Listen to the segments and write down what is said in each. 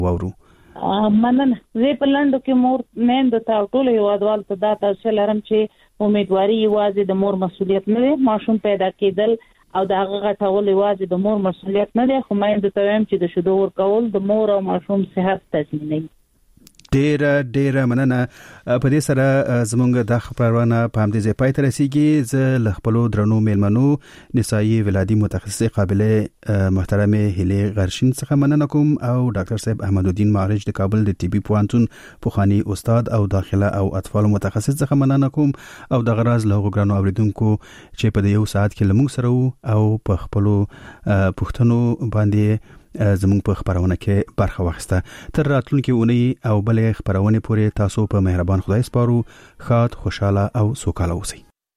وورو. مننه. زه په لاندو کې مور میندو ته ټول هیوادوالو ته دا توصیه لرم چې امیدواري یوازې د مور مسؤلیت نه دی، ماشوم پیدا کېدل او د هغه غټول یوازې د مور مسؤلیت نه دی، خو میندو ته وایم چې د شیدو ورکول د مور او ماشوم صحت تضمینوي. ډېر مننه. په دې سره زمونږ د خبرونه په همدې ځای پای ته رسیږي. زه له خپلو درنو میلمنو نسایي ولادي متخصص قابله محترمه هیلې غرشین څخه مننه کوم او ډاکټر صاحب احمد الدین معرج د کابل د طبي پوهنتون پوخانی استاد او داخله او اطفال متخصص څخه مننه کوم او د غراز له غوګرانو اوریدونکو چې په یو ساعت کې لمونږ سره او په خپلو پښتنو باندې زموږ په خبرونه کې برخه واخیسته. تر راتلونکي اونۍ او بلې خبرونه پورې تاسو په مهربان خدای سپارو. ښاد، خوشاله او سوکاله اوسئ.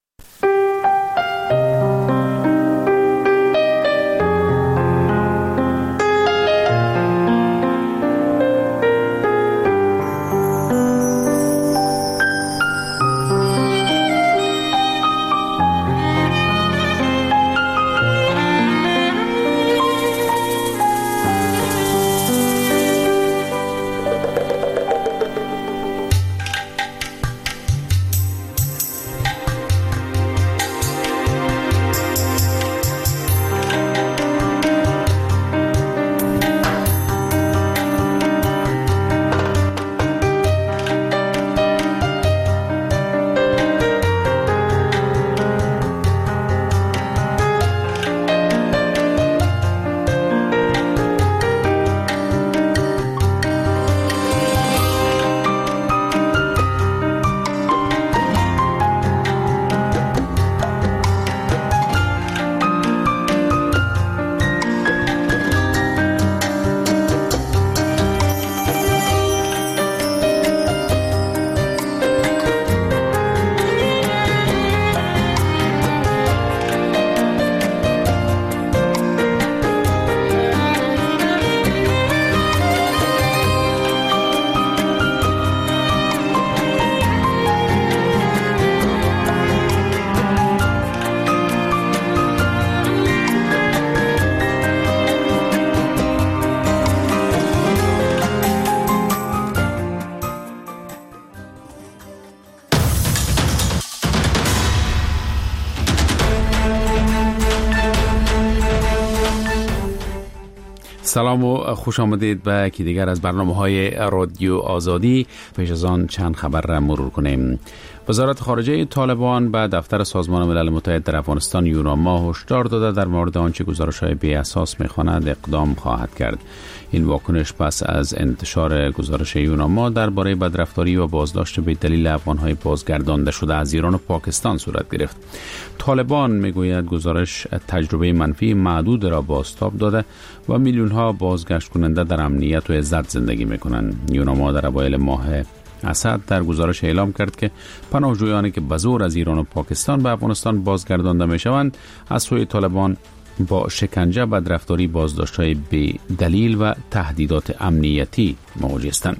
سلام و خوش آمدید به یکی دیگر از برنامه‌های رادیو آزادی. پیش از آن چند خبر را مرور کنیم. وزارت خارجه طالبان به دفتر سازمان ملل متحد در افغانستان یوناما هشدار داده در مورد آنچه گزارش‌های بی اساس می‌خواند اقدام خواهد کرد. این واکنش پس از انتشار گزارش یوناما درباره بدرفتاری و بازداشت به دلیل افغان‌های بازگردانده شده از ایران و پاکستان صورت گرفت. طالبان میگوید گزارش تجربه منفی معدود را بازتاب داده و میلیون‌ها بازگشت کننده در امنیت و عزت زندگی می‌کنند. یوناما در اوایل ماه اسد در گزارش اعلام کرد که پناهجویانی که به زور از ایران و پاکستان به افغانستان بازگردانده می‌شوند از سوی طالبان با شکنجه، بدرفتاری، بازداشت‌های بی دلیل و تهدیدات امنیتی مواجه هستند.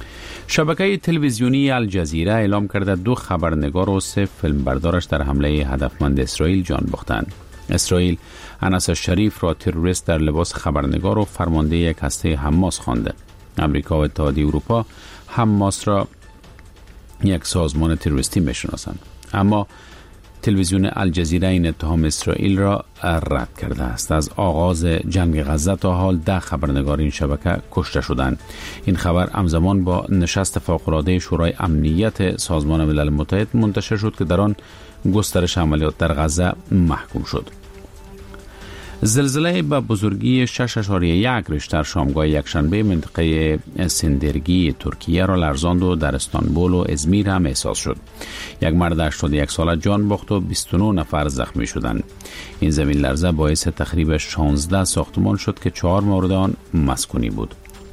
شبکه تلویزیونی الجزیره اعلام کرده 2 خبرنگار و 3 فیلمبردارش در حمله هدفمند اسرائیل جان باختند. اسرائیل انس شریف را تروریست در لباس خبرنگار و فرمانده یک هسته حماس خوانده. امریکا و اتحادیه اروپا حماس را یک سازمان تروریستی می‌شناسند، اما تلویزیون الجزیره این اتهام اسرائیل را رد کرده است. از آغاز جنگ غزه تا حال 10 خبرنگار این شبکه کشته شدند. این خبر همزمان با نشست فوق‌العاده شورای امنیت سازمان ملل متحد منتشر شد که در آن گسترش عملیات در غزه محکوم شد. زلزله به بزرگی 6.1 ریشتر شامگاه یکشنبه منطقه سندرگی ترکیه را لرزاند و در استانبول و ازمیر هم احساس شد. یک مرد 81 ساله جان باخت و 29 نفر زخمی شدند. این زمین لرزه باعث تخریب 16 ساختمان شد که 4 مورد آن مسکونی بود.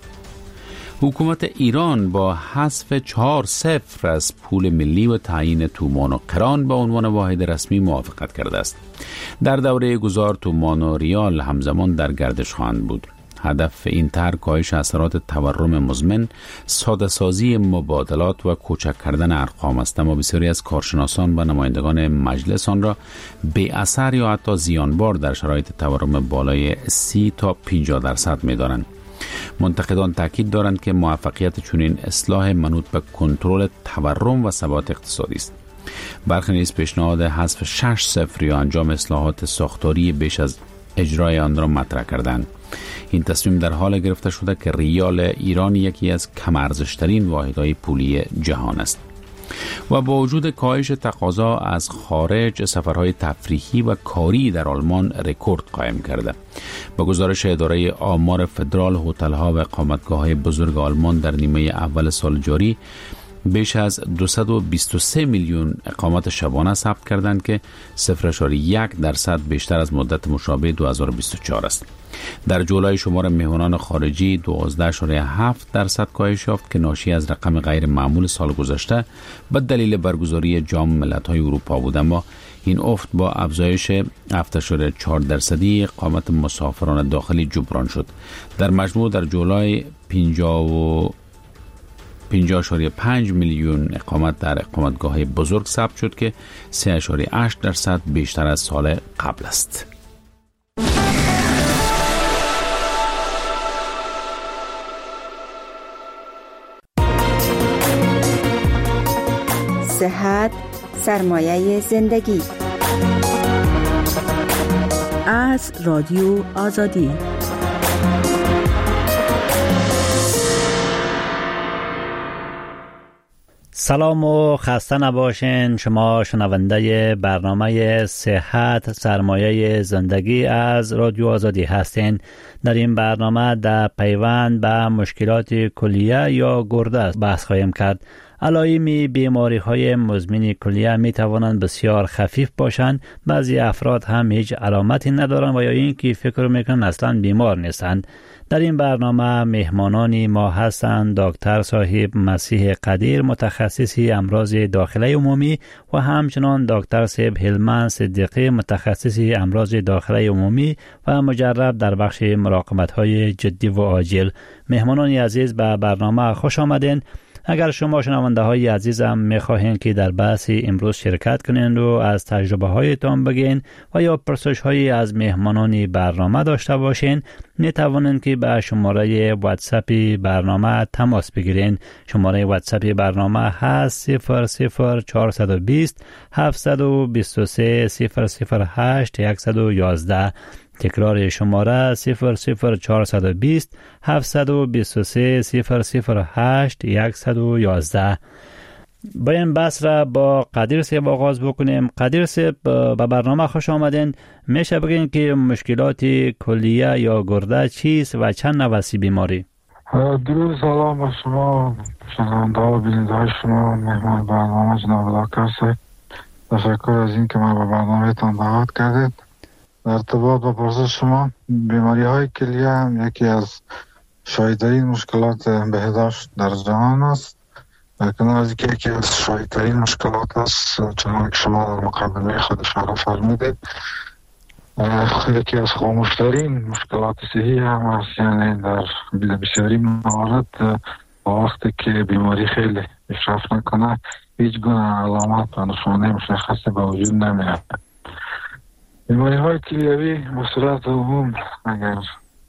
حکومت ایران با حذف 4-0 از پول ملی و تعیین تومان و قران به عنوان واحد رسمی موافقت کرده است. در دوره گذار تومان و ریال همزمان در گردش خواهند بود. هدف این طرح کاهش اثرات تورم مزمن، ساده سازی مبادلات و کوچک کردن ارقام است، اما بسیاری از کارشناسان و نمایندگان مجلس آن را بی اثر یا حتی زیانبار در شرایط تورم بالای 30 تا 50% می‌دانند. منتقدان تاکید دارند که موفقیت چنین اصلاح منوط به کنترل تورم و ثبات اقتصادی است. برخی نیز پیشنهاد حذف 6-0 یا انجام اصلاحات ساختاری بیش از اجرای آن را مطرح کردند. این تصمیم در حال گرفته شده که ریال ایران یکی از کم ارزش‌ترین واحدهای پولی جهان است. و با وجود کاهش تقاضا از خارج، سفرهای تفریحی و کاری در آلمان رکورد قائم کرده. با گزارش اداره آمار فدرال، هتل‌ها و اقامتگاه‌های بزرگ آلمان در نیمه اول سال جاری بیش از 223 میلیون اقامت شبانه ثبت کردند که 0.1% بیشتر از مدت مشابه 2024 است. در جولای شمار مهمانان خارجی 12.7% کاهش یافت که ناشی از رقم غیر معمول سال گذشته به دلیل برگزاری جام ملت‌های اروپا بود، اما این افت با افزایش 7.4% اقامت مسافران داخلی جبران شد. در مجموع در جولای 50.5 میلیون اقامت در اقامتگاه‌های بزرگ ثبت شد که 3.8% بیشتر از سال قبل است. صحت سرمایه زندگی. از رادیو آزادی. سلام و خسته نباشین. شما شنونده برنامه صحت سرمایه زندگی از رادیو آزادی هستین. در این برنامه در پیوند به مشکلات کلیه یا گرده بحث خواهیم کرد. علائم بیماری‌های مزمن کلیه می توانند بسیار خفیف باشند. بعضی افراد هم هیچ علامتی ندارند و یا اینکه فکر میکنند اصلا بیمار نیستند. در این برنامه مهمانان ما هستند دکتر صاحب مسیح قدیر، متخصصی امراض داخلی عمومی، و همچنان دکتر صاحب هلمند صدیقی، متخصصی امراض داخلی عمومی و مجرب در بخش مراقبت‌های جدی و عاجل. مهمانان عزیز به برنامه خوش آمدین. اگر شما شنونده های عزیزم میخواهید که در بحث امروز شرکت کنین و از تجربه هایتان بگین و یا پرسش هایی از مهمانان برنامه داشته باشین، می توانید که به شماره واتساپ برنامه تماس بگیرین. شماره واتساپ برنامه هست 00420 723 008 111. تکرار شماره 00420 723 008 111. باید بحث را با قدیر صاحب آغاز بکنیم. قدیر صاحب به برنامه خوش آمدین. میشه بگین که مشکلات کلیه یا گرده چیست و چند نوع بیماری؟ درود، سلام با شما شنونده و بیننده های شما، مهمان برنامه جناب دکتر صاحب. تشکر از این که ما به برنامه تان دعوت کردید. در ارتباط با پرسش شما، بیماری های کلیه هم یکی از شایع‌ترین مشکلات بهداشت در جهان است. کنار از اینکه یکی از شایع‌ترین مشکلات است، چنانکه که شما در مقدمه خود اشاره فرمودید، یکی از خاموشترین مشکلات صحی هم است. یعنی در بسیاری موارد با وقتی که بیماری خیلی پیشرفت نکنه، هیچ گونه علامت و نشانه مشخصی به وجود نمیاد. بیماری های کلیوی به صورت عموم اگر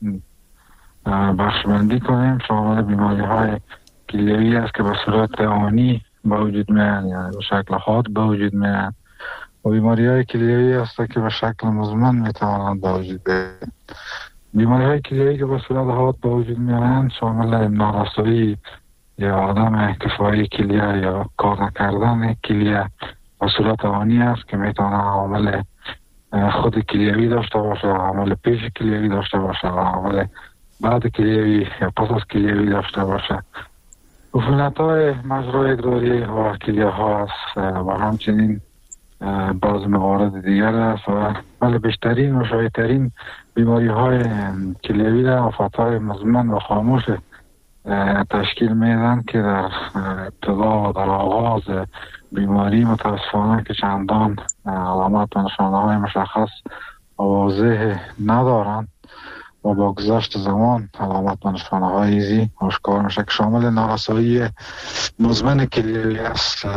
بخشبندی کنیم شامل بیماری های کلیوی است که به صورت آنی به وجود میاد، یعنی به شکل حاد به وجود میاد، و بیماری های کلیوی است که به شکل مزمن میتوانند به وجود بیاید. بیماری های کلیوی که به صورت حاد به وجود میاد شامل نارسایی یا عدم کفایی کلیه یا کار نکردن کلیه به صورت آنی است که میتونه عامل خود کلیوی داشته باشه، عامل پیش کلیوی داشته باشه، عامل بعد کلیوی یا پس از کلیوی داشته باشه. عفونت‌های مجرای ادراری و کلیه ها است و همچنین بعض موارد دیگر است. و ولی بیشترین و شایع‌ترین بیماری های کلیوی را آفات‌های مزمن و خاموش تشکیل میدن که در ابتدا و در آغاز بیماری متاسفانه که چندان علامات و نشانه های مشخص و واضح ندارند و با گذشت زمان علامات و نشانه های ایزی آشکار میشه که شامل نارسایی مزمن کلیوی است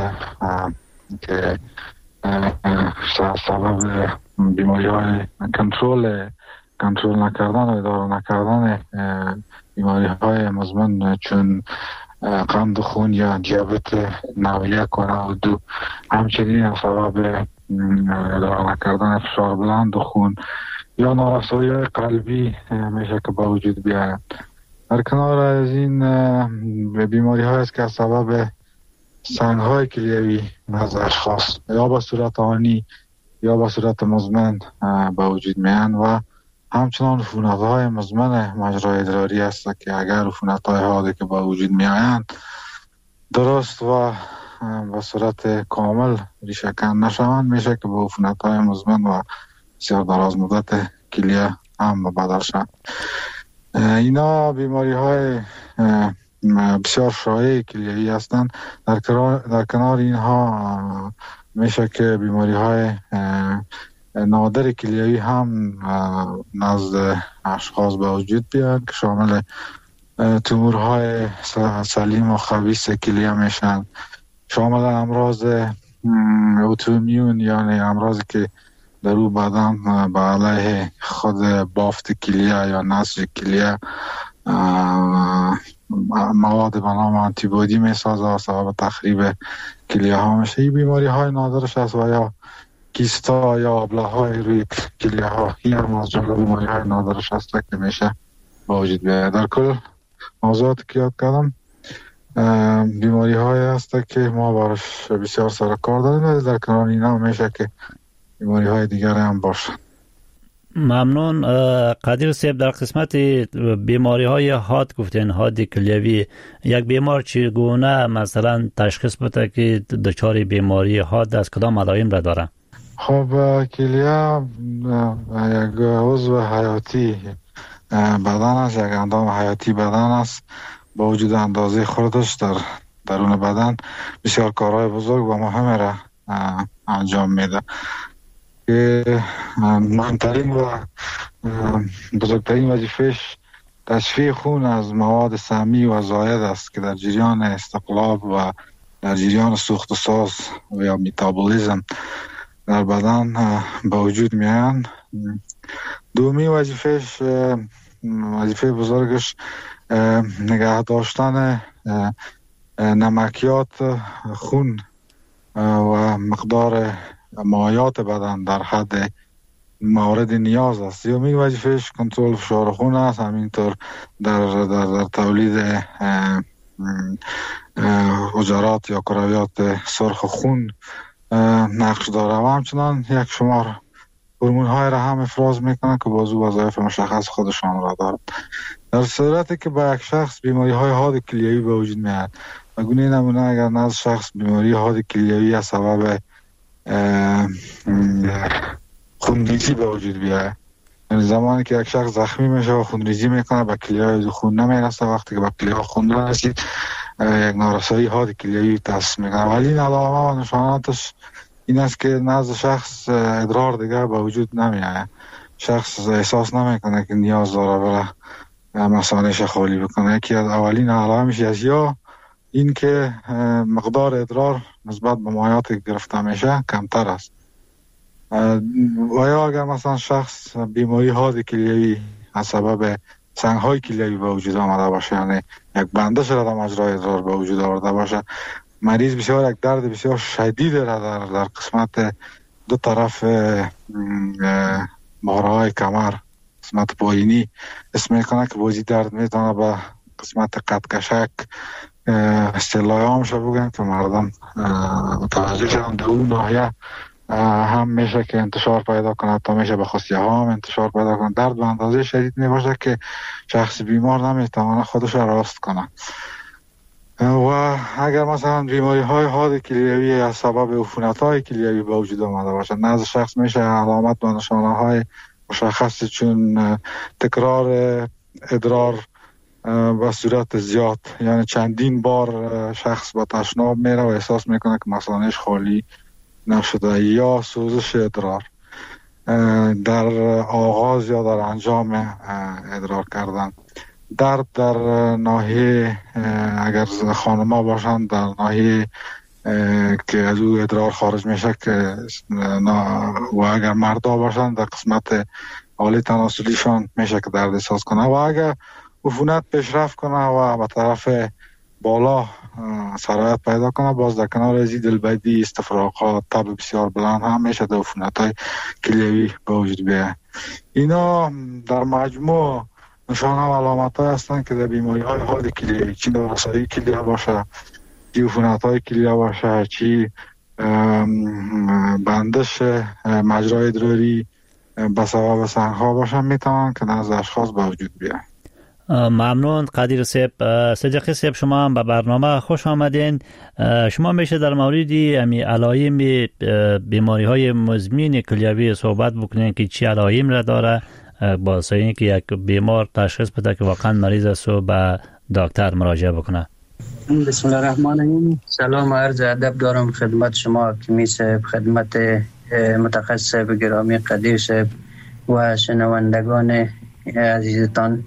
که سبب بیماری های کنترل کنترل نکردن و اداره نکردن بیماری های مزمن چون قند خون یا دیابت نوع 1 و نوع 2 همچنین سبب اداره نکردن فشار بلند خون یا نارسایی قلبی میشه که با وجود بیاید. در کنار از این بیماری های است که سبب سنگ های کلیوی از اشخاص یا به صورت آنی یا به صورت مزمن با وجود میان و همچنان عفونت های مزمن مجرای ادراری است که اگر عفونت های حاده که با وجود میآیند درست و به صورت کامل ریشه کن نشوند میشه که با عفونت های مزمن و بسیار دراز مدت کلیه هم مبادر شد. اینا بیماری های بسیار شایع کلیوی هستند. در کنار اینها میشه که بیماری های نادر کلیوی هم نزد اشخاص به وجود بیاد که شامل تومورهای سلیم و خبیث کلیه میشن، شامل امراض اوتومیون یعنی امراضی که در او بدن به علیه خود بافت کلیه یا نسج کلیه مواد به نام آنتیبادی میسازه و سبب تخریب کلیه ها میشه. این بیماری های نادرش است و یا کیستا یا ابله های روی کلیه ها این هم از جمله بیماری های نادرش است که میشه با وجود بیاید. در کل موضوعاتی که یاد کردم بیماری های هست که ما بارش بسیار سر کار داریم. در کنار اینا میشه که بیماری های دیگر هم باشه. ممنون. قدیر صاحب، در قسمت بیماری های حاد گفتین، حاد کلیوی، یک بیمار چگونه مثلا تشخیص بده که دچار بیماری حاد از کدام علائم را داره؟ خب کلیه یک عضو حیاتی بدن است، یک اندام حیاتی بدن است. با وجود اندازه خودش در درون بدن بسیار کارهای بزرگ و مهم را انجام میده که مهمترین و بزرگترین وظیفهش تصفیه خون از مواد سمی و زائد است که در جریان استقلاب و در جریان سوخت و ساز و یا میتابولیزم در بدن با وجود میان. دومی وظیفهش، وظیفه بزرگش نگه داشتن نمکیات خون و مقدار مایعات بدن در حد مورد نیاز است. یومی وظیفهش کنترل فشار خون است، همینطور در تولید حجرات یا کرویات سرخ خون نقش داره و همچنان یک شمار هورمون های را هم افراز میکنه که بازو وظایف مشخص خودشان را دارد. در صورتی که با یک شخص بیماری های حاد کلیوی به وجود میاد و گونه نمونه اگر نزد شخص بیماری حاد کلیوی از سبب خونریزی به وجود بیاد، یعنی زمانی که یک شخص زخمی میشه و خونریزی میکنه به کلیه خون نمیرسه، وقتی که به کلیه خون رسید یک نارسایی حاد کلیوی تشخیص میکنه. ولی این علامه و نشاناتش این است که نزد شخص ادرار دیگه به وجود نمیاد، شخص احساس نمیکنه که نیاز داره برای مثانه‌اش خالی بکنه. یکی از اولین علائمش است یا این که مقدار ادرار نسبت به مایعات گرفته میشه کمتر است، و یا اگر مثلا شخص بیماری حاد کلیوی از سبب سنگ های کلیوی به وجود آمده باشه، یعنی یک بندش را در مجرای ادرار به وجود آورده باشه، مریض بسیار یک درد بسیار شدید را در قسمت دو طرف مهرهای کمر، قسمت پایینی اسم میکنه که بازی درد میتونه به قسمت قدکشک اصطلاحی هم شد بگن که مردم متوجه شدن در اون ناحیه هم میشه که انتشار پیدا کنه، تا میشه به خصیه ها هم انتشار پیدا کنه. درد به اندازه شدید میباشه که شخص بیمار نمیتونه خودش را راست کنه. و اگر مثلا بیماری های حاد کلیوی از سبب عفونت های کلیوی به وجود آمده باشه، نزد شخص میشه علامت و نشانه های مشخص چون تکرار ادرار به صورت زیاد، یعنی چندین بار شخص با تشناب میره و احساس میکنه که مثانه‌اش خالی نشده، یا سوزش ادرار در آغاز یا در انجام ادرار کردن، درد در ناحیه اگر خانم‌ها باشن در ناحیه که از او ادرار خارج میشه که و اگر مردا باشن در قسمت آله تناسلیشان میشه که درد احساس کنه و اگر عفونت پیشرفت کنه و به طرف بالا سرایت پیدا کنه، باز در کنار از دلبدی، استفراغات، تب بسیار بلند هم میشه در عفونت‌های کلیوی به وجود بیاید. اینا در مجموع نشانه و علامت‌های هستند که در بیماری‌های حاد کلیوی، چی نوسایی کلیه باشه، چی عفونت‌های کلیه باشه، چی بندش مجرای ادراری به سبب سنگ‌ها باشه، میتوان که نزد اشخاص به وجود بیاید. ممنون قدیر صاحب. صدیقی صاحب شما هم به برنامه خوش آمدین. شما میشه در مورد علائم بیماری های مزمن کلیوی صحبت بکنین که چی علائم را داره باعث اینکه یک بیمار تشخیص بده که واقعا مریض است و به دکتر مراجعه بکنه؟ بسم الله الرحمن الرحیم. سلام و عرض ادب دارم خدمت شما حکیمی صاحب، خدمت متخصص گرامی قدیر صاحب و شنوندگان عزیزتان.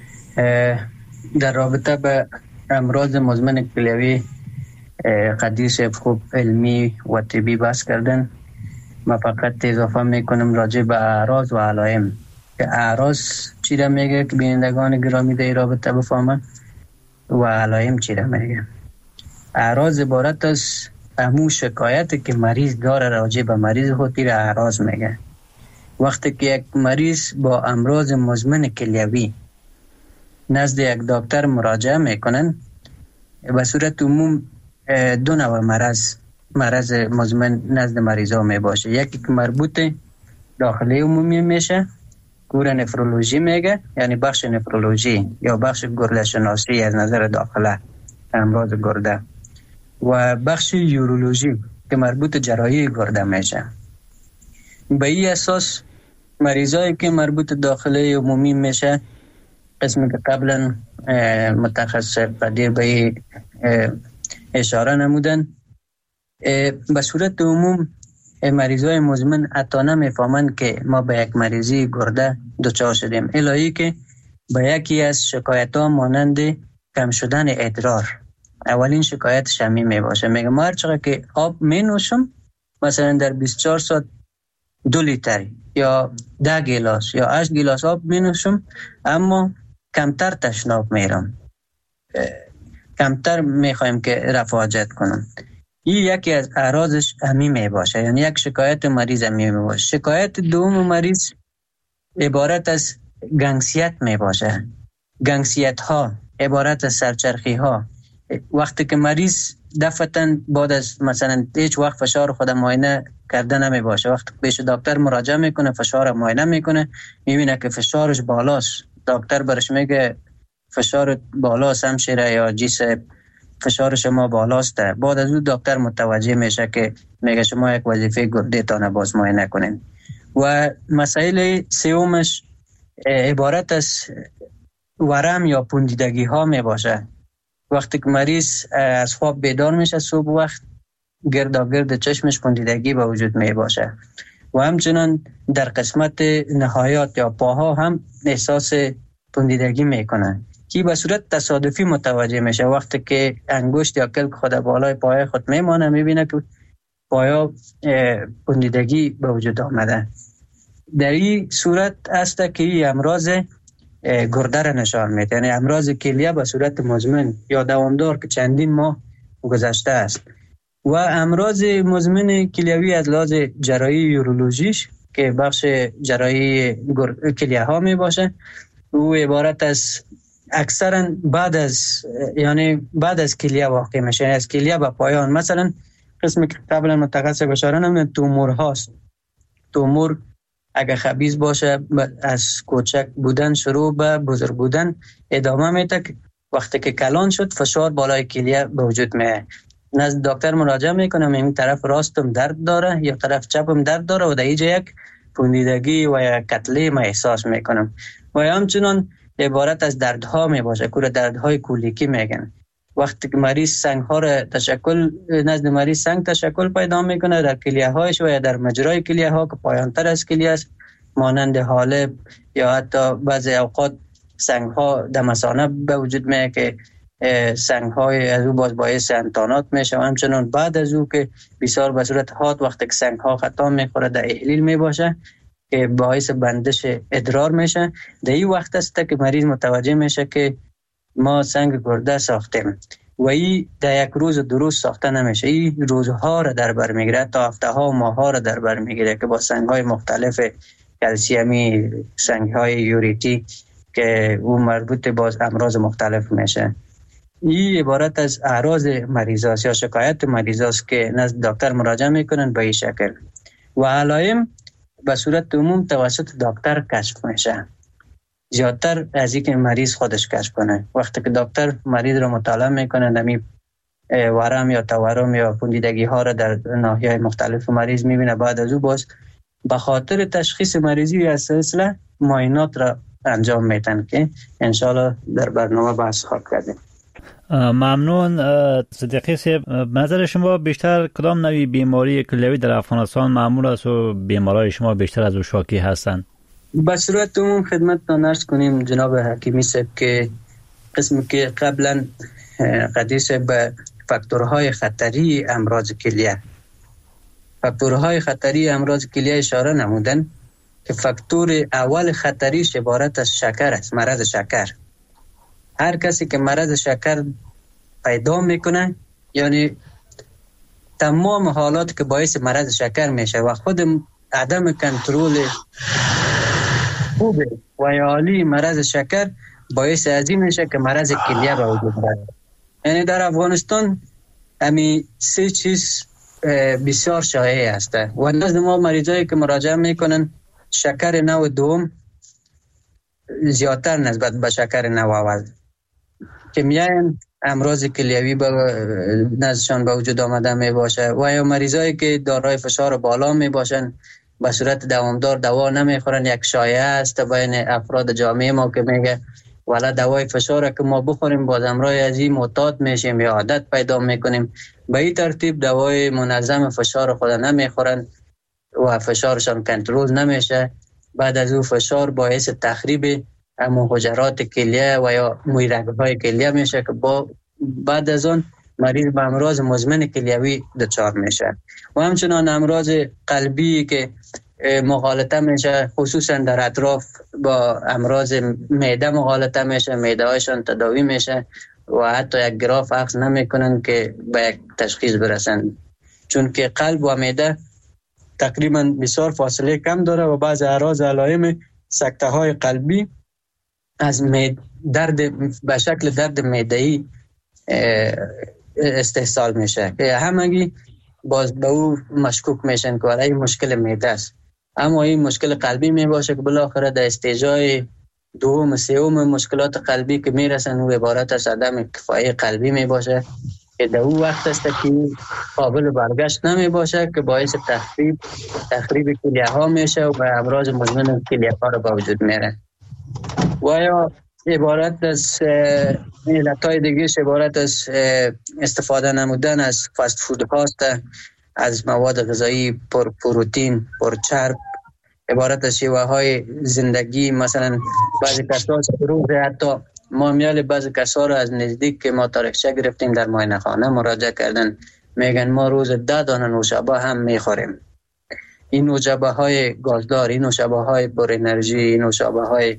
در رابطه به امراض مزمن کلیوی قدیر صاحب خوب علمی و طبی بحث کردن. من فقط اضافه میکنم راجع به اعراض و علائم که اعراض چی را میگه که بینندگان گرامی در رابطه بفهمن و علائم چی را میگه. اعراض عبارت از همون شکایتی که مریض داره راجع به مریض خودی را اعراض میگه. وقتی که یک مریض با امراض مزمن کلیوی نزد یک دکتر مراجعه میکنن، به صورت عموم دو نوع مرض مزمن نزد مریضا می باشه. یکی که مربوط داخلی عمومی میشه، گور نفرولوژی میگه، یعنی بخش نفرولوژی یا بخش گرده شناسی از نظر داخله امراض گرده، و بخش یورولوژی که مربوط جراحی گرده میشه. به این اساس مریضایی که مربوط داخلی عمومی میشه، قسمی که قبلا متخصص قدیر به اشاره نمودن، به صورت عموم مریضای مزمن حتی نمیفهمند که ما به یک مریضی گرده دچار شدیم، الهی که به یکی از شکایت ها مانند کم شدن ادرار اولین شکایتش همین می باشه. میگه ما هر چقدر که آب می نوشم، مثلا در 24 ساعت 2 لیتر یا 10 گیلاس یا 8 گیلاس آب می نوشم، اما کمتر تشناب میرم، کمتر میخوایم که رفع حاجت کنم. این یکی از اعراضش همین می باشه، یعنی یک شکایت مریض همین می باشه. شکایت دوم مریض عبارت از گنگسیت می باشه. گنگسیت ها عبارت از سرچرخی ها. وقتی که مریض دفعتاً بعد از مثلا هیچ وقت فشار خود معاینه کرده نمی باشه، وقتی پیش دکتر مراجعه میکنه، فشار معاینه میکنه، میبینه که فشارش بالاست، دکتر برش میگه فشار بالاست همشیره یا جیس فشار شما بالاست. بعد از اون دکتر متوجه میشه که میگه شما یک وظیفه گرده تانه باز معاینه کنین. و مسائل سومش عبارت از ورم یا پوندیدگی ها می باشه. وقتی که مریض از خواب بیدار میشه صبح وقت، گرد چشمش پوندیدگی به وجود می باشه و همچنان در قسمت نهایات یا پاها هم احساس پوندیدگی میکنه که به صورت تصادفی متوجه میشه. وقتی که انگشت یا کلک خود بالای پای خود میمانه، میبینه که پایا پوندیدگی به وجود آمده. در این صورت است که این امراض گرده را نشان میده، یعنی امراض کلیه به صورت مزمن یا دوامدار که چندین ماه گذشته است. و امراض مزمن کلیوی از لحاظ جراحی یورولوژیش که بخش جراحی کلیه ها می باشه، او عبارت از اکثرا بعد از کلیه واقع میشه، از کلیه به پایان. مثلا قسمی که قبلا متخصص اشاره نمودن تومور هاست. تومور اگر خبیث باشه از کوچک بودن شروع به بزرگ بودن ادامه میده، وقتی که کلان شد فشار بالای کلیه به وجود میاد. نزد دکتر مراجعه میکنم، این طرف راستم درد داره یا طرف چپم درد داره و در اینجا یک پوندیدگی و یک کتله ما احساس میکنم. و همچنان عبارت از دردها می باشه، دردهای کولیکی میگن. وقتی که مریض سنگ ها را نزد مریض سنگ تشکل پیدا میکنه در کلیه هایش و یا در مجرای کلیه ها که پایانتر از کلیه است، مانند حالب یا حتی بعضی اوقات سنگ ها در مثانه به وجود میاد که سنگ های از او باعث انتانات میشه. و همچنان بعد از او که بسیار به صورت حاد وقتی که سنگ ها خطا میخوره در احلیل می باشه که باعث بندش ادرار میشه. در این وقت است که مریض متوجه میشه که ما سنگ گرده ساختیم و این در یک روز درست ساخته نمیشه. این روزها را در بر میگیره تا هفته ها و ماه ها را در بر میگیره که با سنگ های مختلف کلسیمی، سنگ های یوریتی که اون مربوط باز امراض مختلف میشه. این عبارت از اعراض مریض است یا شکایت مریض است که نزد دکتر مراجعه میکنن به این شکل و علائم به صورت عموم توسط دکتر کشف میشه زیادتر از اینکه مریض خودش کشف کنه. وقتی که دکتر مریض رو مطالعه میکنه نمی ورم یا تورم یا پوندیدگی ها را در ناحیه‌های مختلف مریض میبینه، بعد از او باز به خاطر تشخیص مریضی از سلسله معاینات را انجام میتن که انشالله در برنامه بحث خواهد کردیم. ممنون صدیقی صاحب. نظر شما بیشتر کدام نوعی بیماری کلیوی در افغانستان معمول است و بیمارای شما بیشتر از او شاکی هستند؟ به صورت عموم خدمتتان عرض کنیم جناب حکیمی صاحب که قسمی که قبلا قدیس به فاکتورهای خطری امراض کلیه کلیه اشاره نمودن که فاکتور اول خطریش عبارت از شکر است، مرض شکر. هر کسی که مرض شکر پیدا میکنه یعنی تمام حالات که باعث مرض شکر میشه و خود عدم کنترل خوب و عالی مرض شکر باعث از این میشه که مرض کلیه به وجود بیاد. یعنی در افغانستان همین سه چیز بسیار شایع است و نزد ما مریضایی که مراجعه میکنن شکر نوع دوم زیادتر نسبت به شکر نوع اول که میاین امراض کلیوی نزدشان به وجود آمده می باشه و یا مریضایی که دارای فشار بالا می باشن به صورت دوامدار دوا نمیخورن. یک شایعه است بین افراد جامعه ما که میگه والا دوای فشار که ما بخوریم باز امراض از این معتاد میشیم یا عادت پیدا میکنیم. به این ترتیب دوای منظم فشار خود نمیخورن و فشارشان کنترل نمیشه. بعد از او فشار باعث تخریب همون حجرات کلیه و یا مویرگ‌های کلیه میشه که بعد از اون مریض به امراض مزمن کلیوی دچار میشه. و همچنان امراض قلبی که مغالطه میشه خصوصا در اطراف با امراض معده مغالطه میشه، معده هایشان تداوی میشه و حتی یک گراف اخذ نمیکنن که به یک تشخیص برسن، چون که قلب و معده تقریبا بسیار فاصله کم داره و بعض اعراض علائم سکته های قلبی از درد به شکل درد معده‌ای استحصال میشه که همگی باز به او مشکوک میشن که این مشکل معده است. اما این مشکل قلبی می باشه که بالاخره در استیجای دوم سوم مشکلات قلبی که میرسن و عبارت از عدم کفایی قلبی می باشه که در اون وقت است که قابل برگشت نمی باشه که باعث تخریب کلیه ها میشه و به امراض مزمن کلیه ها رو به وجود میاره. و یا عبارت از علتهای دیگه عبارت از استفاده نمودن از فاست فود هاست، از مواد غذایی پر پروتئین، پر چرب، عبارت از شیوه های زندگی. مثلا بعضی کسا روز حتی ما میال بعضی کسا رو از نزدیک که ما تاریخچه گرفتیم در معاینه خانه مراجعه کردن، میگن ما روز 10 دانه نوشابه هم میخوریم. این نوشابه های گازدار، این نوشابه های پر انرژی، این نوشابه های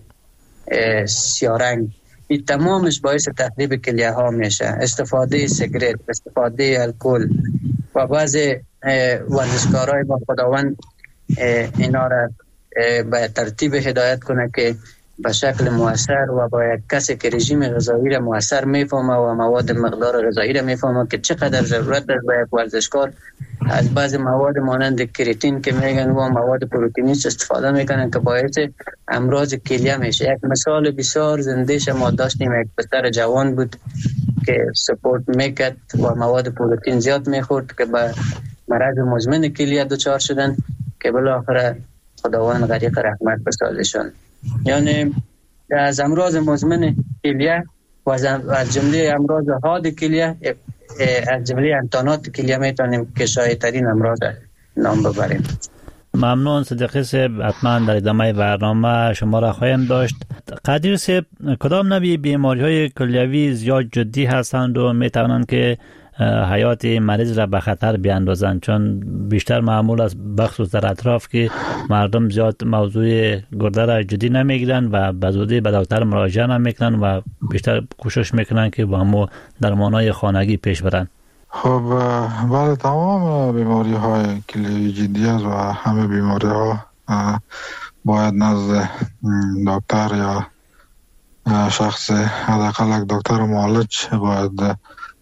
سیارنگ، این تمامش باعث تخریب کلیه ها میشه. استفاده سیگرت، استفاده الکل و بعض ورزشکارای با خداوند اینا را به ترتیب هدایت کنه که به شکل مؤثر و با یک کسی که رژیم غذایی را مؤثر میفهمه و مواد مقدار غذایی را میفهمه که چقدر ضرورت داره به یک ورزشکار از بعض مواد مانند کریاتین که میگن و مواد پروتئینی استفاده میکنن که باعث امراض کلیه میشه. یک مثال بسیار زندهش ما داشتیم، یک پسر جوان بود که سپورت میکرد و مواد پروتئین زیاد میخورد که به مرض مزمن کلیه دچار شدن که بالاخره خداوند غریق رحمت بسازشون. یعنی از امراض مزمن کلیه و از جمله امراض حاد کلیه، از جمله انتانات کلیه میتونیم که شایع ترین امراض نام ببریم. ممنون صدیقی صاحب. حتما در ادامه برنامه شما را خواهیم داشت. قدیر صاحب، کدام نوع بیماری های کلیوی زیاد جدی هستند و میتوانند که حیات مریض را به خطر بیاندازند، چون بیشتر معمول است بخصوص در اطراف که مردم زیاد موضوع گرده را جدی نمیگیرن و به زودی به دکتر مراجعه نمیکنن و بیشتر کوشش میکنن که با همو درمانهای خانگی پیش برن. خب بله، تمام بیماری های کلیوی جدی است و همه بیماری ها باید نزد دکتر یا شخص حداقل یک دکتر معالج باید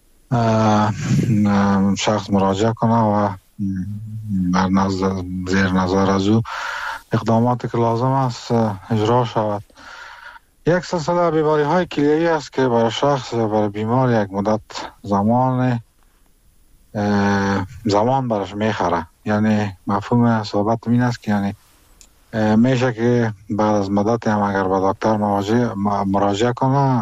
شخص مراجعه کنه و در زیر نظر از او اقداماتی که لازم است اجرا شود. یک سلسله بیماری های کلیوی است که برای شخص برای بیمار یک مدت زمان برش میخره. یعنی مفهوم صحبت این است که یعنی میشه که بعد از مدت هم اگر به دکتر مراجعه کنه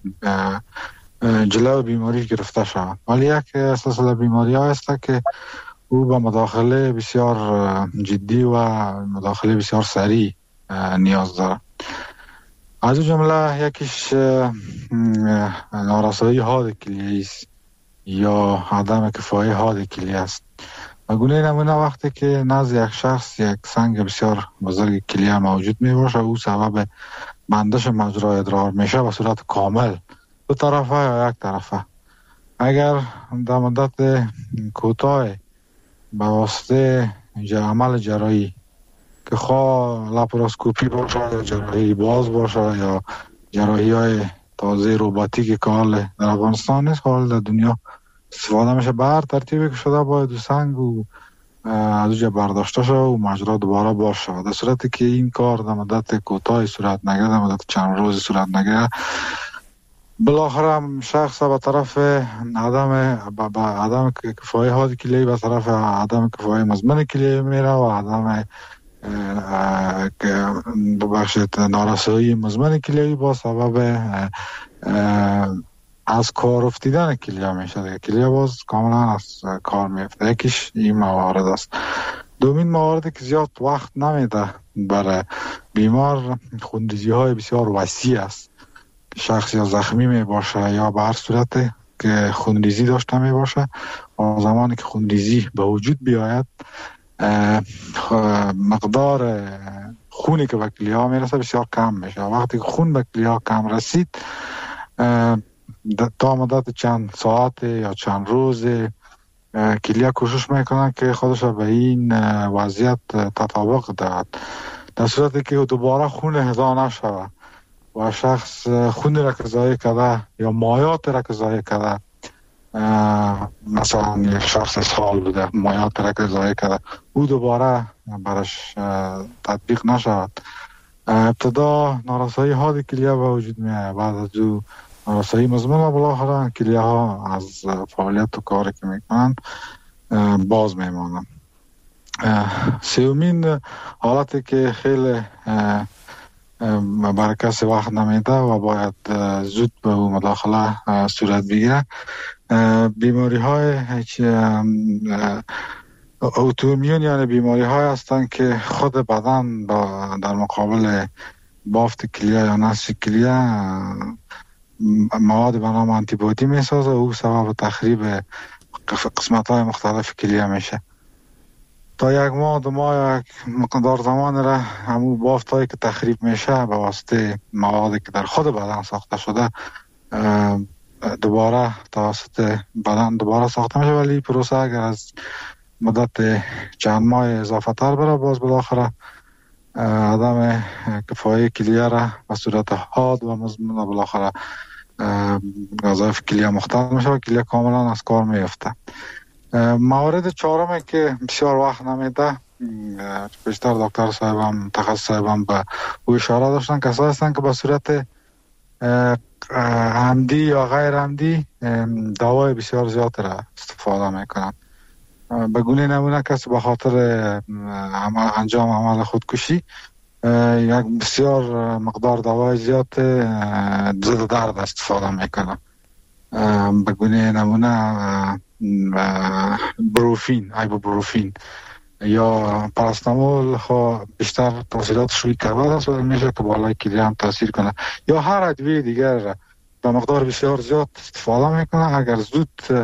جلو بیماری گرفته شود. ولی یک سلسله بیماری ها است که او به مداخله بسیار جدی و مداخله بسیار سریع نیاز داره. از جمله یکیش نارسایی حاد کلیه است یا عدم کفایه حاد کلیه است. و گونه نمونه وقتی که نزد یک شخص یک سنگ بسیار بزرگ کلیه موجود می باشه، او سبب بندش مجرای ادرار میشه به صورت کامل، دو طرفه یا یک طرفه. اگر در مدت کوتاه به واسطه عمل جراحی که خواه لاپاراسکوپی باشه یا جراحی باز باشه یا جراحی های تازه روباتیک که حال در افغانستان نیست، حال در دنیا استفاده میشه، به هر ترتیبی که شده باید دو سنگ و از اوجه برداشته شد و مجرا دوباره باز شد. در صورتی که این کار در مدت کوتاه صورت نگیره، در مدت چند روز صورت نگیره، بالاخره شخص به طرف عدم کفایه حاد کلیه به طرف عدم کفایه مزمن کلیه میره و عدم ببخشید نارسایی مزمن کلیه با سبب از کار افتیدن کلیه میشه. کلیه باز کاملا از کار میفته. یکیش این موارد است. دومین مواردی که زیاد وقت نمیده برای بیمار، خونریزی های بسیار وسیع است. شخص یا زخمی می باشه یا به هر صورت که خونریزی داشته می باشه و زمانی که خونریزی به وجود بیاید مقدار خونی که به کلیه ها می رسه بسیار کم میشه. وقتی که خون به کلیه ها کم رسید، تا مدت چند ساعت یا چند روز کلیه کوشش میکنن که خودش به این وضعیت تطابق دهد، در صورتی که دوباره خون اهدا نشود و شخص خون را که ضایع کرده یا مایات را که ضایع کرده، مثلا یک شخص سال بوده مایات را که ضایع کرده، او دوباره برش تطبیق نشود. ابتدا نارسایی حاد کلیه به وجود میاد، بعد از او نارسایی مزمن و بالاخره کلیه ها از فعالیت و کاری که میکنن باز میمانن. سومین حالتی که خیلی برای کسی وقت نمیده و باید زود به او مداخله صورت بگیره، بیماری های اوتومیون، یعنی بیماری های هستند که خود بدن در مقابل بافت کلیه یا نسج کلیه مواد به نام آنتی بادی میسازه و او سبب تخریب قسمت های مختلف کلیه میشه. تا یک ماه دو ماه یک مقدار زمان را همون بافت هایی که تخریب میشه به واسطه موادی که در خود بدن ساخته شده دوباره توسط بدن دوباره ساخته میشه، ولی پروسه اگر از مدت چند ماه اضافه تر بره باز بالاخره عدم کفایه کلیه را به صورت حاد و مزمن بالاخره وظایف کلیه مختل میشه و کلیه کاملا از کار میفته. موارد چهارمی که بسیار وقت نمیده، بیشتر دکتر صاحبم متخصص صاحبم به او اشاره داشتن، کسایی هستن که به صورت عمدی یا غیر عمدی دوای بسیار زیاد را استفاده میکنن. به گونه نمونه کسی به خاطر انجام عمل خودکشی یک بسیار مقدار دوای زیاد ضد درد استفاده میکنه. به گونه نمونه ایبوبروفین یا پاراستامول بیشتر تاثیراتش روی کبد است و میشه که بالای کلیه هم تاثیر کنه، یا هر ادویه دیگر را به مقدار بسیار زیاد استفاده میکنه. اگر زود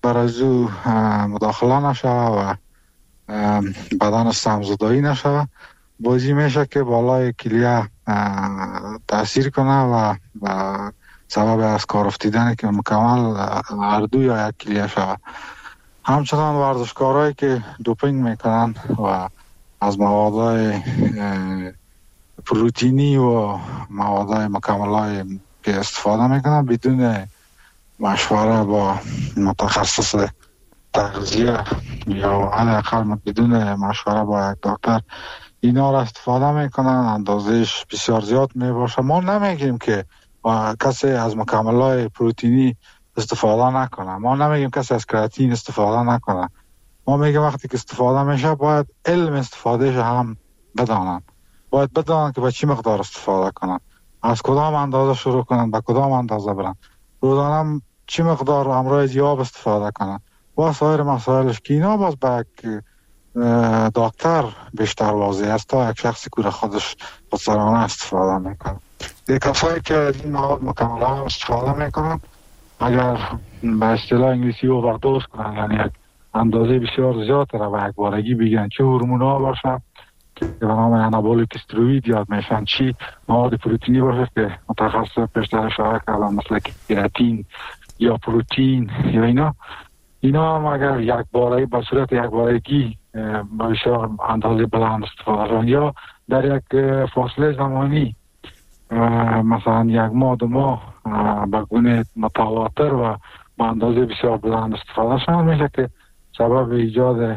برازو مداخله نشه و بدن سمزدایی نشه، بازی میشه که بالای کلیه تاثیر کنه و سبب از کار افتیدن که مکمل هر دو یا یک کلیه شود. همچنان ورزشکارایی که دوپینگ میکنن و از مواد پروتئینی و مواد مکمل‌های که استفاده میکنن بدون مشوره با متخصص تغذیه یا حداقل بدون مشوره با یک دکتر اینا را استفاده میکنن، اندازش بسیار زیاد میباشه. ما نمیگیم که کسی از مکمل‌های پروتئینی استفاده نکنه، ما نمیگیم کسی از کراتین استفاده نکنه، ما میگیم وقتی که استفاده میشه باید علم استفادهش هم بدانن، باید بدانن که با چی مقدار استفاده کنن، از کدام اندازه شروع کنن، با کدام اندازه برن، روزانه چی مقدار امراض یاب استفاده کنن و سایر مسائلش که اینا باز با یک دکتر بیشتر واضح است تا یک شخصی که خودش خودسرانه استفاده میکنه. کسایی که از این مواد مکمل‌ها استفاده میکنن اگر به اصطلاح انگلیسی اووردوز کنن، یعنی یک اندازه بسیار زیاد را به یک بارگی بگیرن، چه هورمون‌ها باشه که به نام آنابولیک استروئید یاد میشن، چی مواد پروتئینی باشه که متخصص پیشتر اشاره کردن مثل کراتین یا پروتئین یا اینا هم اگر یک بارگی به صورت یک بارگی بسیار اندازه بلند استفاده کنن یا در یک فاصله زمانی مثلا یک ماه دو ماه به گونه متواتر و با اندازه بسیار بلند استفاده شدن میشه که سبب ایجاد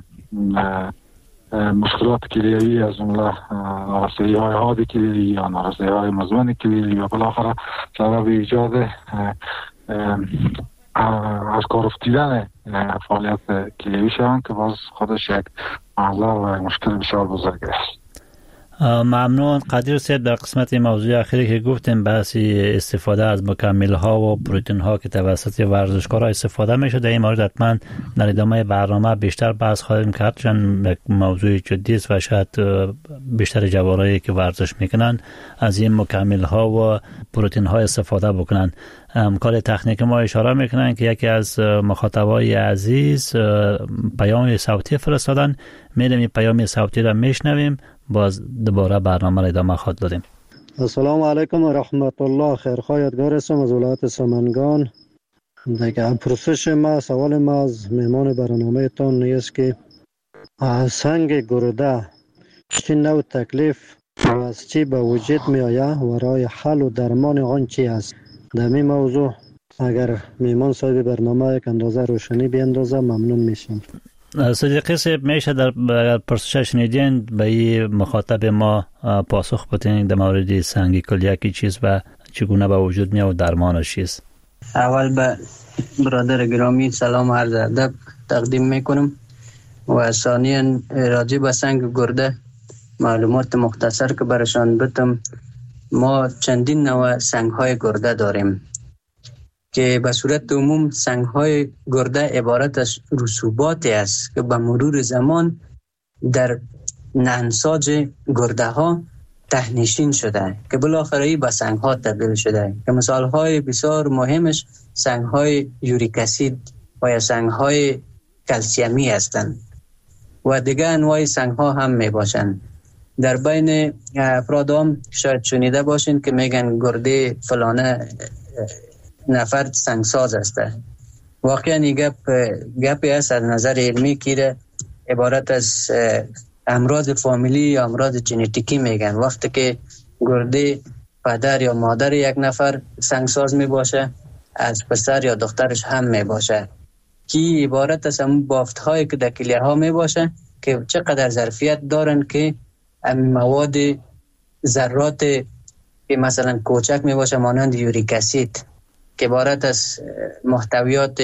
مشکلات کلیوی از جمله نارسایی‌های حاد کلیوی یا نارسایی‌های مزمن کلیوی و بالاخره سبب ایجاد از کار افتیدن فعالیت کلیوی شدن که باز خودش یک معضل و مشکل بسیار بزرگ است. ممنون قدیر صاحب. در قسمت موضوع اخیری که گفتیم بحثی استفاده از مکمل ها و پروتئین ها که توسط ورزشکارا استفاده میشه، در این مورد حتما در ادامه برنامه بیشتر بحث خواهیم کرد چون یک موضوع جدی است و شاید بیشتر جوانایی که ورزش میکنن از این مکمل ها و پروتئین ها استفاده بکنن. همکار تکنیک ما اشاره میکنن که یکی از مخاطبای عزیز پیام صوتی فرستادن، میریم این پیام صوتی را میشنویم باز دوباره برنامه را ادامه خواهد دادیم. السلام علیکم و رحمت الله. خیرخواه یادگار هستم از ولایت سمنگان. دیگه پرسش ما، سوال ما از مهمان برنامه تان نیست که سنگ گرده چی نوع تکلیف و از چی به وجود می آید و راه حل و درمان آن چی است؟ در این موضوع اگر مهمان صاحب برنامه یک اندازه روشنی بیندازه ممنون میشیم. صدیقی صاحب میشه در پرسش شنیدین به این مخاطب ما پاسخ بدین در مورد سنگ کلیه چیز و چگونه به وجود میاد و درمانش چیست؟ اول به برادر گرامی سلام عرض ادب تقدیم میکنم و ثانیا راجع به سنگ گرده معلومات مختصر که برشان بدم. ما چندین نوع سنگ های گرده داریم که به صورت عموم سنگ های گرده عبارت از رسوباتی است که به مرور زمان در نهنساج گرده ها تهنشین شده که بالاخره به سنگ ها تبدیل شده که مثال های بسیار مهمش سنگ های یوریک اسید و یا سنگ های کلسیمی هستند و دیگه انواع سنگ ها هم می باشند. در بین افراد هم شاید شنیده باشین که میگن گرده فلانه نفر سنگساز است. واقعا این گپی است از نظر علمی که عبارت از امراض فامیلی یا امراض ژنتیکی میگن. وقتی که گرده پدر یا مادر یک نفر سنگساز می باشه از پسر یا دخترش هم می باشه که عبارت از همون بافت هایی که در کلیه ها می باشه که چقدر ظرفیت دارن که مواد ذرات که مثلا کوچک می باشه مانند یوریک اسید که عبارت از محتویات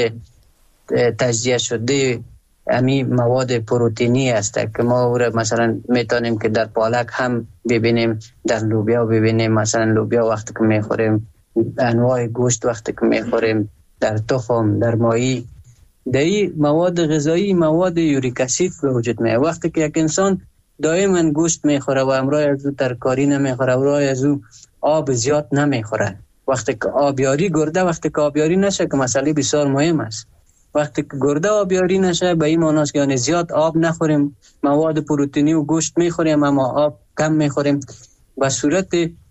تجزیه شده امی مواد پروتئینی است که ما او را مثلا میتونیم که در پالک هم ببینیم، در لوبیا ببینیم، مثلا لوبیا وقتی که میخوریم، انواع گوشت وقتی که میخوریم، در تخم، در ماهی، در این مواد غذایی مواد یوریک اسید به وجود میاد. وقتی که یک انسان دائما گوشت میخوره و امرای از او ترکاری نمیخوره، امرای از او آب زیاد نمیخوره، وقتی که آبیاری گرده وقتی که آبیاری نشه که مسئله بسیار مهم است وقتی که گرده آبیاری نشه به این معنی است که یعنی زیاد آب نخوریم، مواد پروتئینی و گوشت میخوریم اما آب کم میخوریم. به صورت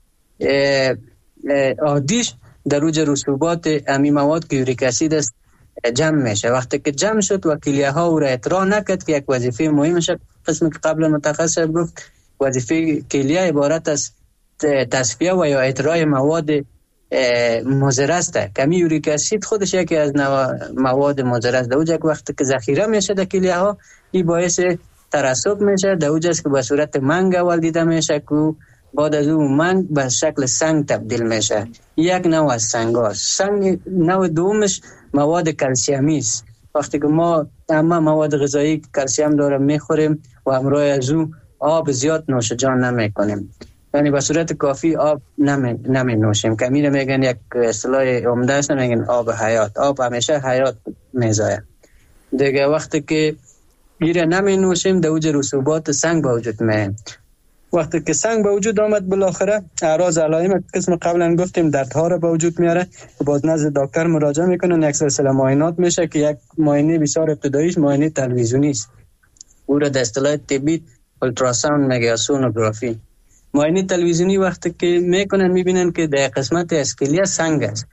عادیش در اوج رسوبات امی مواد که یوریک اسید است جمع میشه. وقتی که جمع شد و کلیه ها او را اطراح نکرد که یک وظیفه مهمش قسمی که قبلا متخصص گفت، وظیفه کلیه عبارت از تصفیه و یا اطراح مواد مضر است. کمی یوریک اسید خودش یکی از مواد مضر است. در اوج وقتی که ذخیره میشه در کلیه ها این باعث ترسب میشه. در اوج است که به صورت منگ اول دیده میشه که بعد از اون منگ به شکل سنگ تبدیل میشه. یک نوع از سنگ هست. سنگ نوع دومش مواد کلسیمی است. وقتی که ما همه مواد غذایی کلسیم داره میخوریم و همراه از اون آب زیاد نوش جان نمیکنیم، یعنی به صورت کافی آب نمی نوشیم. کمی میگن یک اصطلاح عمده است، میگن آب حیات. آب همیشه حیات میزاید دیگه. وقتی که میره نمی نوشیم در اوج رسوبات سنگ به وجود میاد. وقتی که سنگ به وجود آمد بالاخره اعراض علائم قسم قبلا گفتیم دردها را به وجود میاره. باز نزد دکتر مراجعه میکنن، یک سلسله معاینات میشه که یک معاینه بسیار ابتداییش معاینه تلویزیونی است. او را در اصطلاح طبی اولتراساوند میگه، سونوگرافی. معاینه تلویزیونی وقتی که میکنن میبینن که در قسمت اسکلیا سنگ است.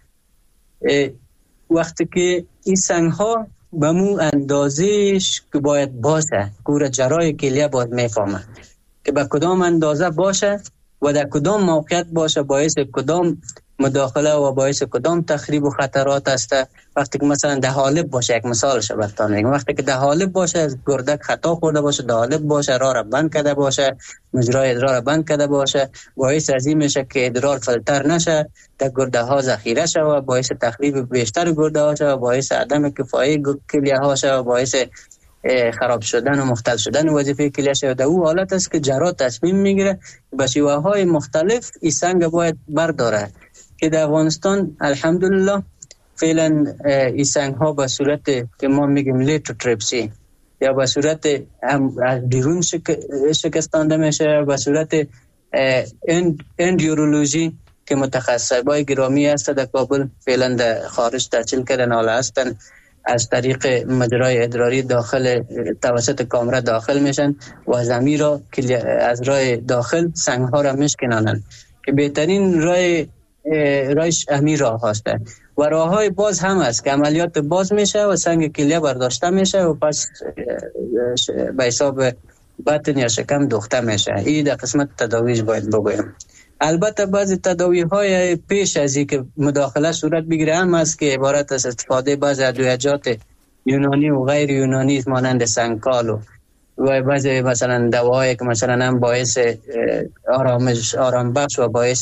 وقتی که این سنگ ها به مو اندازهش که باید باشه که جراح کلیه باید میفهمه که به کدام اندازه باشه و در کدام موقعیت باشه، باعث کدام مداخله و باعث کدام تخریب و خطرات است. وقتی که مثلا ده حالب باشه، یک مثال شبتان میگم، وقتی که ده حالب باشه از گردک خطا خورده باشه، ده حالب باشه راه را بند کرده باشه، مجرای ادرار را بند کرده باشه، باعث از این میشه که ادرار فلتر نشه، در گرده ها ذخیره شه و باعث تخریب بیشتر گرده ها شه و باعث عدم کفایی کلیه ها شه و باعث خراب شدن و مختل شدن وظیفه کلیه شه. در اون حالت است که جراح تصمیم میگیره به شیوه های مختلف این سنگ باید برداره که در افغانستان الحمدلله فعلا این سنگ ها به صورت که ما میگیم لیتوتریپسی یا به صورت از بیرون شکستانده میشه، به صورت اندیورولوژی که متخصصای گرامی هست در کابل فعلا در خارج تحصیل کردن حالا هستن، از طریق مجرای ادراری داخل توسط کامره داخل میشن و از امیر را از راه داخل سنگ ها را میشکنانن که بهترین رایش امیر راه هسته و راه های باز هم هست که عملیات باز میشه و سنگ کلیه برداشته میشه و پس به حساب بطن یا شکم دوخته میشه. این در قسمت تداویش باید بگویم. البته بعضی تداوی های پیش از این که مداخله صورت بگیره هم است که عبارت از استفاده بعضی ادویه‌جات یونانی و غیر یونانی مانند سنگکال و بعضی مثلا دواهایی که مثلا هم باعث آرام بخش و باعث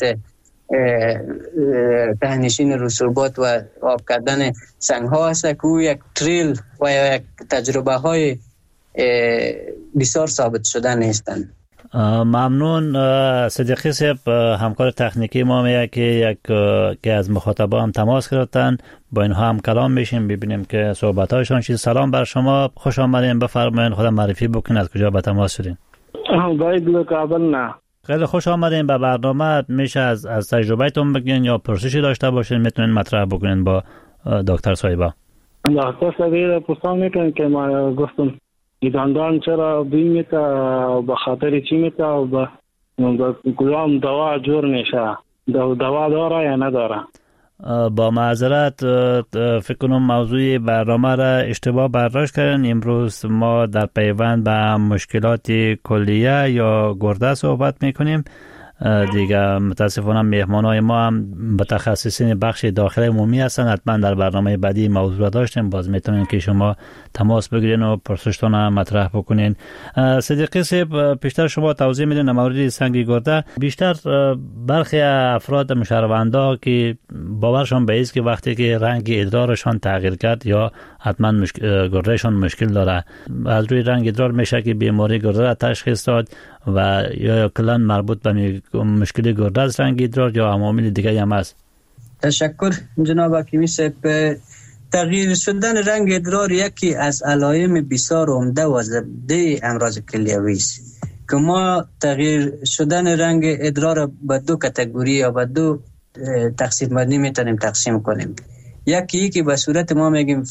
تهنشین رسوبات و آب کردن سنگ ها هست که او یک تریل و یک تجربه های بسیار ثابت شده نیستند. ممنون. صدیقی صاحب همکار تکنیکی ما میگه که از مخاطبا هم تماس گرفتن، با اینها هم کلام میشیم ببینیم که صحبت هایشان چیز. سلام بر شما، خوش آمدین، بفرمایید خودم معرفی بکنید از کجا به تماس شدین. باید کابل نه. خیلی خوش آمدین به برنامه. میشه از تجربهتون بگین یا پرسشی داشته باشین میتونین مطرح بکنین با دکتر صاحبا. دکتر صاحب پرسان میکنین که ما گفتم دندان چرا بین میته و به خاطر چی میته و به کدام دوا جور میشه، دوا داره یا نداره؟ با معذرت فکر کنم موضوع برنامه را اشتباه برداشت کردن. امروز ما در پیوند به مشکلات کلیه یا گرده صحبت میکنیم دیگه. متاسفانه مهمانای ما هم متخصصین بخش داخل عمومی هستن، حتما در برنامه بعدی موضوع داشتیم، باز میتونین که شما تماس بگیرین و پرسشتون مطرح بکنین. صدیقی صاحب پیشتر شما توضیح میدین در مورد سنگ گرده. بیشتر برخی افراد مشهروندا که باورشون به است که وقتی که رنگ ادرارشان تغییر کرد یا حتما گردهشان مشکل داره، از روی رنگ ادرار میشه که بیماری گرده را تشخیص داد و یا کلا مربوط به مشکل گرده از رنگ ادرار یا عوامل دیگه هم است. تشکر جناب حکیمی صاحب. تغییر شدن رنگ ادرار یکی از علائم بسیار عمده و زبده امراض کلیوی است که ما تغییر شدن رنگ ادرار به دو کاتگوری یا به دو تقسیم بندی میتونیم تقسیم کنیم. یکی که به صورت ما میگیم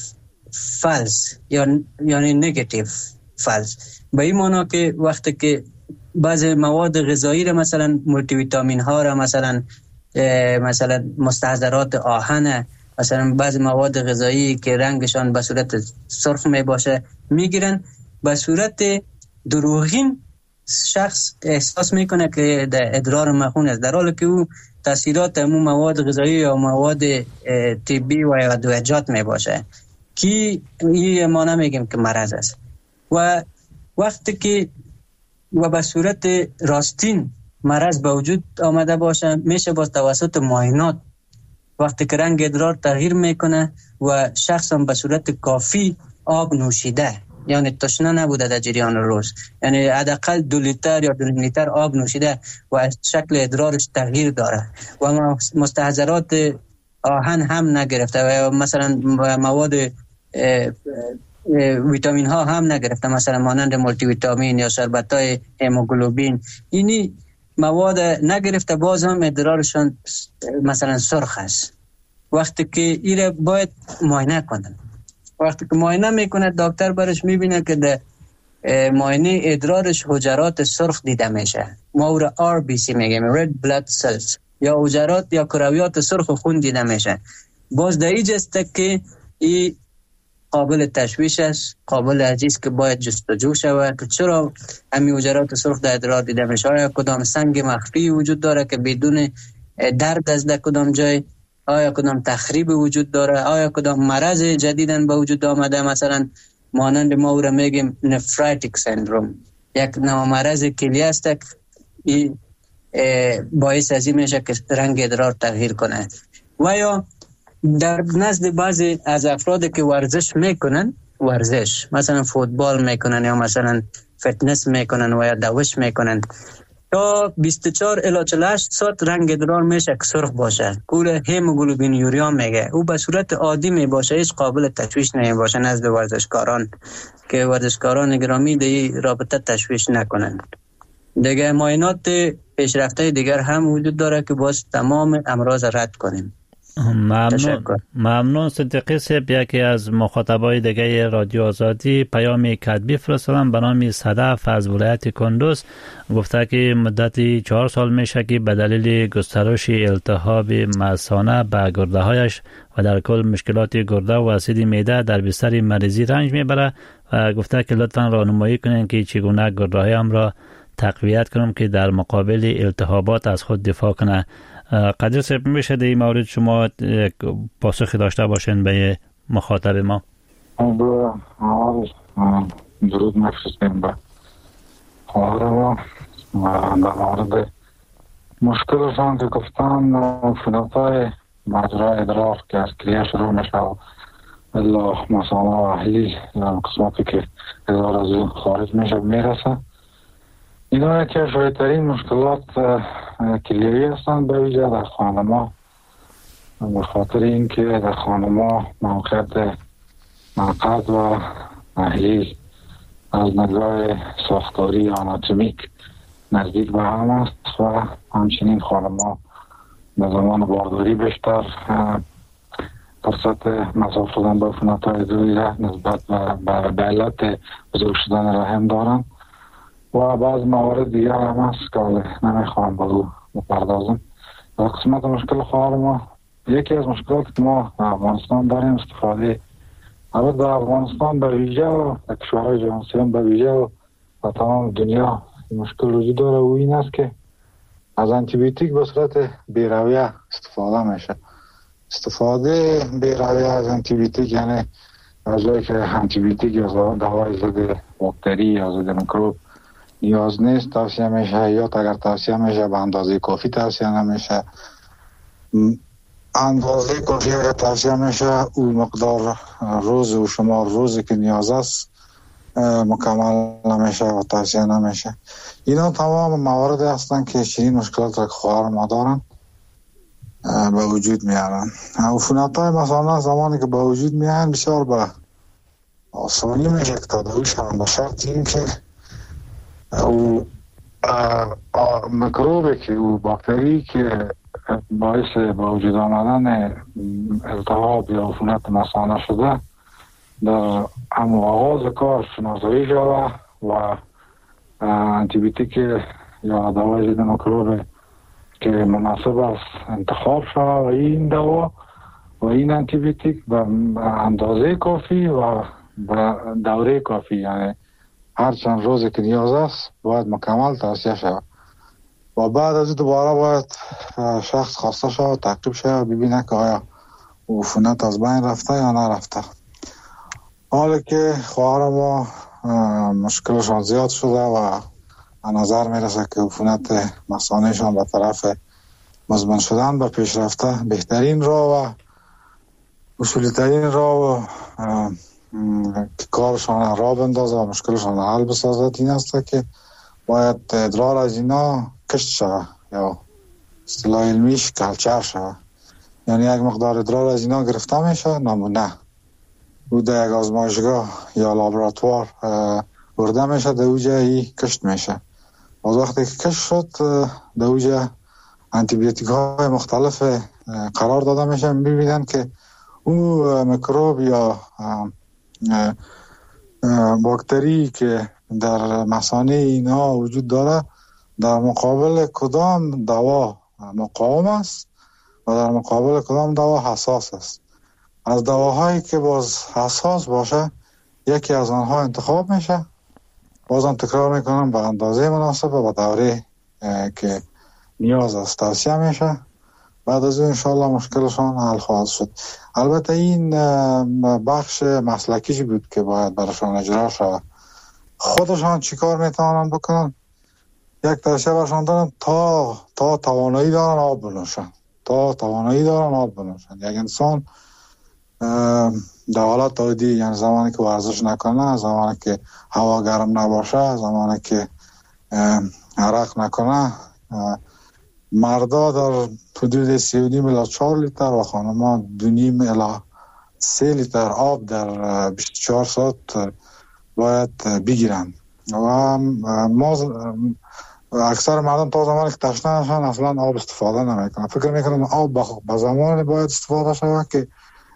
فالس یعنی نگاتیو فالس، به این معنی که وقتی که بعضی مواد غذایی را مثلا مولتی ویتامین ها را مثلا مستحضرات آهن، مثلا بعضی مواد غذایی که رنگشان به صورت سرخ می باشه میگیرن، به صورت دروغین شخص احساس میکنه که در ادرار مخون است، در حالی که او تاثیرات امون مواد غذایی یا مواد طبی و ادویجات می باشه که این ما نمیگیم که مرض است. و وقتی که و به صورت راستین مرض به وجود آمده باشه، میشه با توسط معاینات وقتی که رنگ ادرار تغییر میکنه و شخص هم به صورت کافی آب نوشیده، یعنی تشنه نبوده در جریان روز، یعنی حداقل 2 لیتر یا 2 لیتر آب نوشیده و شکل ادرارش تغییر داره و مستحضرات آهن هم نگرفته و مثلا مواد ویتامین ها هم نگرفته، مثلا مانند مولتی ویتامین یا شربت های هموگلوبین، اینی مواد نگرفته، باز هم ادرارشان مثلا سرخ است. وقتی که ایره باید معاینه کنن، وقتی که معاینه میکنه دکتر برش میبینه که در معاینه ادرارش حجرات سرخ دیده میشه، ما او را RBC میگیم، Red Blood Cells، یا حجرات یا کرویات سرخ خون دیده میشه. باز در اینجاست که این قابل تشویش است، قابل عزیز که باید جستجو شود که چرا همین حجرات سرخ در ادرار دیده میشه، آیا کدام سنگ مخفی وجود داره که بدون درد از در کدام جای، آیا کدام تخریب وجود داره، آیا کدام مرض جدیدن به وجود آمده، مثلا مانند ما او را میگیم نفرایتیک سندروم، یک نوع مرض کلیه است که باعث از این میشه که رنگ ادرار تغییر کنه. و یا در نزد بعضی از افراد که ورزش میکنن، مثلا فوتبال میکنن یا مثلا فتنس میکنن و یا دوش میکنن، تا 24 الی 48 ساعت رنگ ادرار میشه که سرخ باشه، کول هموگلوبین یوریا میگه، او به صورت عادی میباشه، هیچ قابل تشویش نمیباشه نزد ورزشکاران که ورزشکاران گرامی در رابطه تشویش نکنن. دیگه معاینات پیشرفته دیگر هم وجود داره که باز تمام امراض رد کنیم. ممنون صدیقی صاحب. یکی از مخاطبای دیگه رادیو آزادی پیامی کتبی فرستادن به نام صدف از ولایت کندوز، گفته که مدتی 4 سال میشه که به دلیل گسترش التهاب مثانه به گرده هایش و در کل مشکلات گرده و اسید معده در بستر مریضی رنج میبره و گفته که لطفا راهنمایی کنین که چگونه گرده هایم را تقویت کنم که در مقابل التهابات از خود دفاع کنه. قدر صاحب میشه در این مورد شما پاسخی داشته باشین به مخاطب ما؟ درود مفرستیم به خواهر ما در مورد مشکلشان که گفتن فلاتای مجرای ادرار که از کلیه شروع میشه الا مثانه و احلیل قسمتی که ادرار از اون خارج میشه میرسه، اینا یکی از شایدترین مشکلات کلیوی هستند به ویژه در خانما، به خاطر اینکه در خانما موقعیت مقعد و احلیل از نگاه ساختاری آناتومیک نزدیک به هم است و همچنین خانما به زمان بارداری بیشتر فرصت مصاف شدن با عفونت‌های دوری نسبت به علت بزرگ شدن رحم دارند و بعض موارد دیگر هم هست که نمیخوام با او بپردازم. در قسمت مشکل خواهر ما، یکی از مشکلات که ما در افغانستان داریم استفاده، البته در افغانستان به ویژه و در کشورهای جهان سوم به ویژه و تمام دنیا مشکل وجود داره و این است که از انتیبیوتیک به صورت بی‌رویه استفاده میشه. استفاده بی‌رویه از انتیبیوتیک یعنی از جایی که انتیبیوتیک یا دوای ضد باکتری یا ضد میکروب نیاز نیست توصیه میشه، یا اگر توصیه میشه به اندازه کافی توصیه نمیشه. اندازه کافی اگر توصیه میشه او مقدار روز و شمار روزی که نیاز است مکمل نمیشه و توصیه نمیشه. اینا تمام موارد هستن که چنین مشکلات را که خواهر ما دارن به وجود میارن. عفونت‌های مثلا زمانی که به وجود میان بسیار به آسانی میشه که تداوی شون، به شرط این که او میکروبی که او باکتری که باعث به وجود آمدن التهاب یا عفونت مثانه شده در همون آغاز کار شناسایی شود و انتیبیوتیک یا دوای ضد میکروب که مناسب است انتخاب شود و این دوا و این انتیبیوتیک به اندازه کافی و به دوره کافی، یعنی هر چند روزی که نیاز است باید مکمل توصیه شود و بعد از دوباره باید شخص خواسته شود تعقیب شود و ببینه که آیا عفونت از بین رفته یا نرفته. حالا که خواهر ما مشکلشان زیاد شده و به نظر میرسه که عفونت مثانهشان به طرف مزمن شدن به پیش رفته، بهترین راه و اصولی ترین راه که کارشان را بندازه و مشکلشان حل بسازد این است که باید ادرار از اینا کشت شود یا اصطلاح علمیش کلچر شود، یعنی یک مقدار ادرار از اینا گرفته میشه، نمونه او در یک آزمایشگاه یا لابراتوار برده میشه، در اوجه ای کشت میشه. از وقتی که کشت شد در اوجه انتیبیوتیک های مختلف قرار داده میشه، میبینن که او میکروب یا باکتری که در مثانه اینا وجود داره در مقابل کدام دوا مقاوم است و در مقابل کدام دوا حساس است. از دواهایی که باز حساس باشه یکی از آنها انتخاب میشه، بازم تکرار میکنم به اندازه مناسب و به دوره که نیاز است توصیه میشه. بعد از اون انشاءالله مشکلشان حل خواهد شد. البته این بخش مسلکیش بود که باید براشان اجرا شود. خودشان چیکار میتونن بکنن؟ یک توصیه براشان دارم تا توانایی دارن آب بنوشن، یک انسان در حالت عادی، یعنی زمانی که ورزش نکنه، زمانی که هوا گرم نباشه، زمانی که عرق نکنه، مردا در حدود 3.5 الی 4 لیتر و خانما 2.5 الی 3 لیتر آب در 24 ساعت باید بگیرن و ما اکثر مردم تا زمانی که تشنه نشن اصلا آب استفاده نمیکنن. فکر میکنن آب به زمانی باید استفاده شود که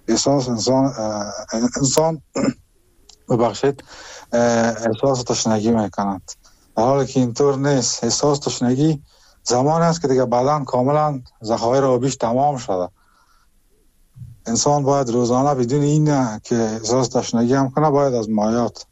انسان ببخشید احساس تشنگی میکنند، در حالی که اینطور نیست. احساس تشنگی زمانی است که دیگه بدن کاملا ذخایر آبیش تمام شده. انسان باید روزانه بدون این که احساس تشنگی هم کنه باید از مایات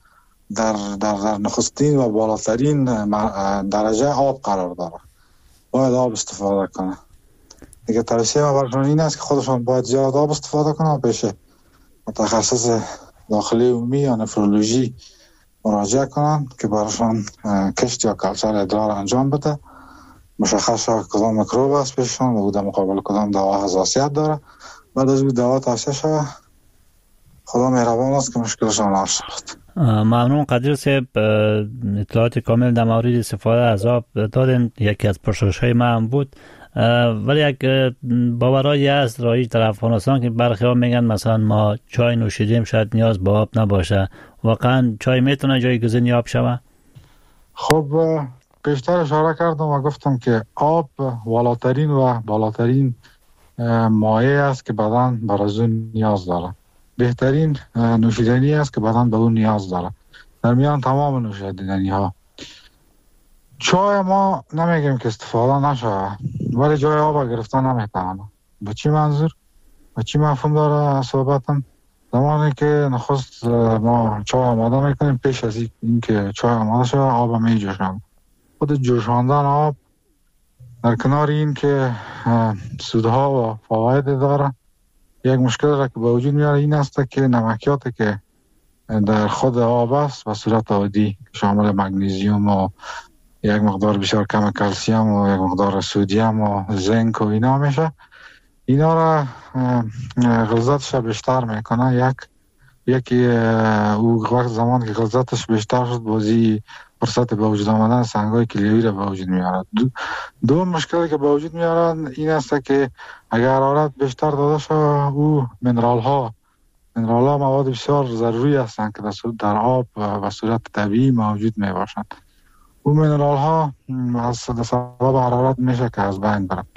در نخستین و بالاترین درجه آب قرار داره، باید آب استفاده کنه. دیگه توصیه ما برشون این است که خودشون باید زیاد آب استفاده کنه و پیش متخصص داخلی عمومی یا نفرولوژی مراجعه کنن که برشون کشت یا کلچر ادرار انجام بده، مشخص شد کدام میکروب است پیششون و در مقابل کدام دوا حساسیت داره. بعد از این دوا توصیه شد. خدا مهربان است که مشکلشان حل شد. ممنون قدیر صاحب، اطلاعات کامل در مورد استفاده از آب دادن. یکی از پرسش‌های من هم بود، ولی یک باورایی هست رایج در افغانستان که برخی ها میگن مثلا ما چای نوشیدیم شاید نیاز به آب نباشه. واقعا چای میتونه جایگزین آب شود؟ خب پیشتر اشاره کردم و گفتم که آب والاترین و بالاترین مایع است که بدن بر از اون نیاز داره. بهترین نوشیدنی است که بدن به اون نیاز داره در میان تمام نوشیدنی ها. چای ما نمیگیم که استفاده نشه، ولی جای آب گرفتن نمیتونه. به چی منظور؟ به چی مفهوم داره صحبتم؟ زمانی که نخست ما چای آماده میکنیم، پیش از این که چای آماده شده آب میجوشیم. خود جوشاندن آب در کنار این که سودها و فواید داره، یک مشکل را که به وجود میاره این است که نمکیاتی که در خود آب است و صورت عادی شامل مگنیزیوم و یک مقدار بسیار کم کلسیم و یک مقدار سودیم و زنک و اینا میشه، اینا را غلظتش بیشتر میکنه. یکی او وقت زمان که غلظتش بیشتر شد بازی فرصت به وجود آمدن سنگای کلیویی را به وجود میارد. دو مشکلی که به وجود میارن این است که اگر حرارت بیشتر داده شد او منرال ها مواد بسیار ضروری هستند که در آب و صورت طبیعی موجود می باشند. او منرال ها از سبب حرارت میشه که از بین برند.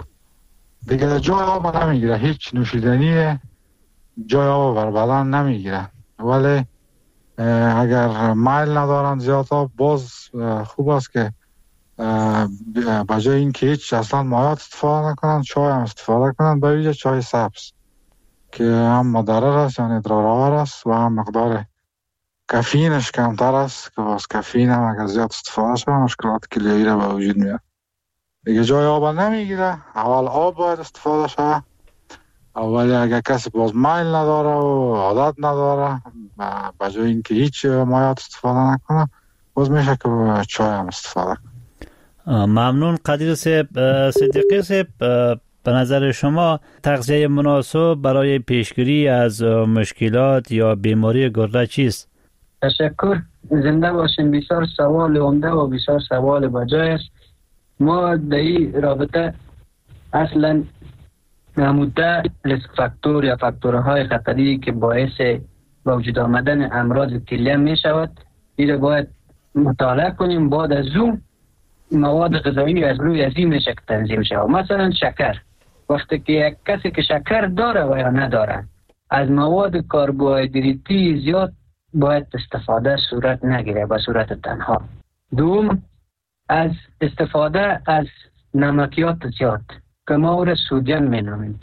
دیگه جای آب نمیگیره، هیچ نوشیدنی جای آب بر بدن نمیگیره. ولی اگر میل ندارن زیاد آب، باز خوب است که بجای این که هیچ اصلا مایات استفاده نکنن، چای هم استفاده کنن، به ویژه چای سبز که هم مضر است یعنی ادرارآور است و هم مقدار کافئینش کمتر است که باز کافئین هم اگر زیاد استفاده شد مشکلات کلیویی را به وجود میاد. دیگه جای آب نمیگیره، اول آب باید استفاده شود، ولی اگر کسی باز میل نداره و عادت نداره بجای این که هیچ مایات استفاده نکنه، باز میشه که چای هم استفاده کنه. ممنون قدیر صدیقی صاحب. به نظر شما تغذیه مناسب برای پیشگیری از مشکلات یا بیماری گرده چیست؟ تشکر، زنده باشین. بسیار سوال عمده و بسیار سوال بجای است. ما در این رابطه اصلا نموده ریسک فاکتور یا فاکتورهای خطری که باعث به وجود آمدن امراض کلیه می شود این باید مطالعه کنیم. بعد از اون مواد غذایی از روی از این میشه که تنظیم شود. مثلا شکر، وقتی که یک کسی که شکر داره و یا نداره، از مواد کربوهیدراتی زیاد باید استفاده صورت نگیره به صورت تنها. دوم، از استفاده از نمکیات زیاد که ما او را سودیم می نامیم،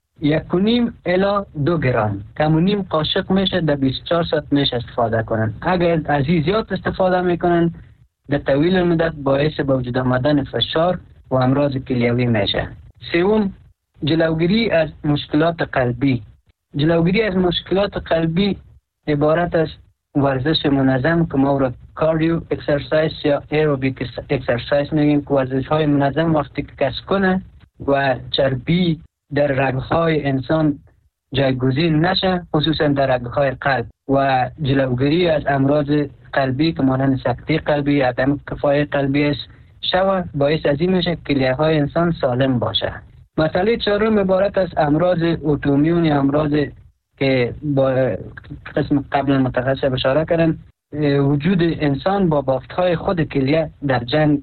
1.5 الی 2 گرم کمونیم قاشق میشه در 24 ساعت میشه استفاده کنن. اگر از این زیاد استفاده میکنن در طویل مدت باعث به وجود آمدن فشار و امراض کلیوی میشه. سوم، جلوگیری از مشکلات قلبی. جلوگیری از مشکلات قلبی عبارت از ورزش منظم که ما را کاردیو اکسرسایز یا ایروبیک اکسرسایز میگیم، که ورزش های منظم وقتی که کس کنه و چربی در رگهای انسان جایگزین نشه، خصوصا در رگهای قلب، و جلوگیری از امراض قلبی که مانند سکته قلبی، عدم کفای قلبی است شود، باعث از این میشه که کلیه های انسان سالم باشه. مسئله چهارم عبارت از امراض اتومیون، امراض که با قسم قبل متخصص اشاره کردن، وجود انسان با بافت‌های خود کلیه در جنگ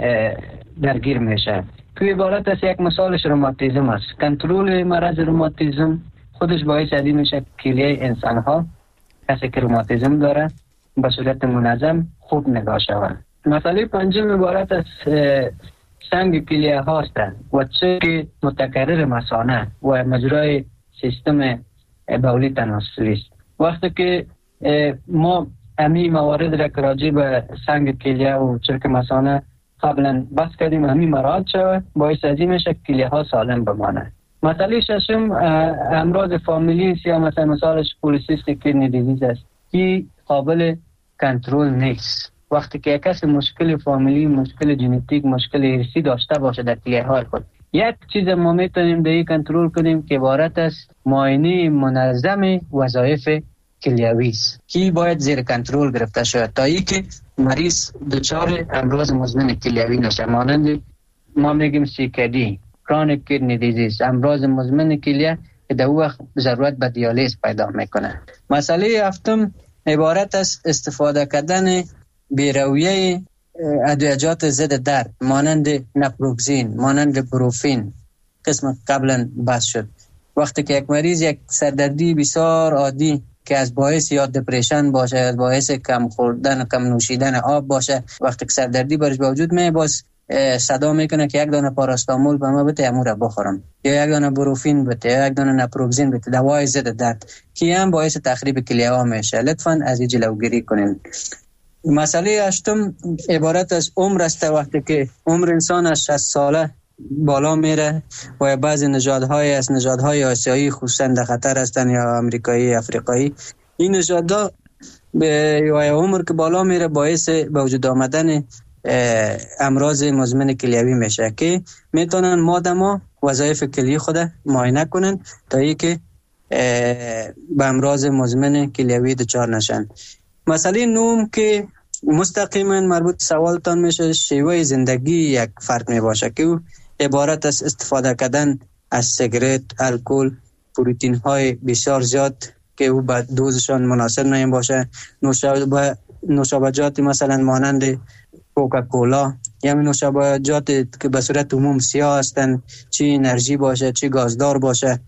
درگیر میشه. توی عبارت از یک مثالش روماتیسم است. کنترل مرض روماتیسم خودش باعث از این میشه که کلیه انسان ها، کسی که روماتیسم داره، به صورت منظم خوب نگاه شود. مسئله پنجم عبارت از سنگ کلیه هاستند و چه متکرر مثانه و مجرای سیستم بولی تناسلی است. وقتی که ما امی موارد را که راجع به سنگ کلیه و چرک مثانه قبلا بحث کردیم، همین مراعات شود، باعث از این میشه کلیه ها سالم بمانه. مسئله ششم امراض فامیلی است یا مثالش پولیسیستیک کدنی دیزیز است. این قابل کنترل نیست. وقتی که کسی مشکل فامیلی، مشکل ژنتیک، مشکل ارثی داشته باشه در کلیه های خود، یک چیز ما میتونیم دیگه کنترل کنیم که عبارت است معاینه منظم وظایف کلیوی است که باید زیر کنترل گرفته شود تا اینکه مریض دچار امراض مزمن کلیوی نشه، مانند ما میگیم CKD کرونیک کدنی دیزیز، امراض مزمن کلیه که در وقت ضرورت به دیالیز پیدا میکنه. مسئله هفتم عبارت است استفاده کردن بیرویه ادویجات ضد درد مانند نپروکسین، مانند بروفین، قسم قبلا بحث شد. وقتی که یک مریض یک سردردی بسیار عادی که از باعث یا دپرشن باشه، از باعث کم خوردن، کم نوشیدن آب باشه، وقتی که سردردی برش به وجود میاد، باز صدا میکنه که یک دانه پاراستامول به ما بده، امو را بخورم، یا یک دانه بروفین بده، یا یک دانه نپروکسین بده، دوای ضد درد، که هم باعث تخریب کلیه ها میشه. لطفاً از این جلوگیری کنین. مسئله هشتم عبارت از عمر است. وقتی که عمر انسان از 60 ساله بالا میره و بعضی نژادهای از نژادهای آسیایی خصوصا در خطر هستن، یا امریکایی، افریقایی، این نژادها به عمر که بالا میره باعث به وجود آمدن امراض مزمن کلیوی میشه که میتونن مادما وظایف کلیه خود معاینه کنن تا اینکه به امراض مزمن کلیوی دچار نشن. مسئله نهم که مستقیما مربوط سوالتان میشه، شیوه زندگی یک فرد میباشه که او عبارت از استفاده کردن از سیگرت، الکل، پروتئین های بسیار زیاد که او به دوزشان مناسب نمی باشه، نوشابجات مثلا مانند کوکاکولا یا نوشابجات که به صورت عموم سیاه هستند، چی انرژی باشه چی گازدار باشه،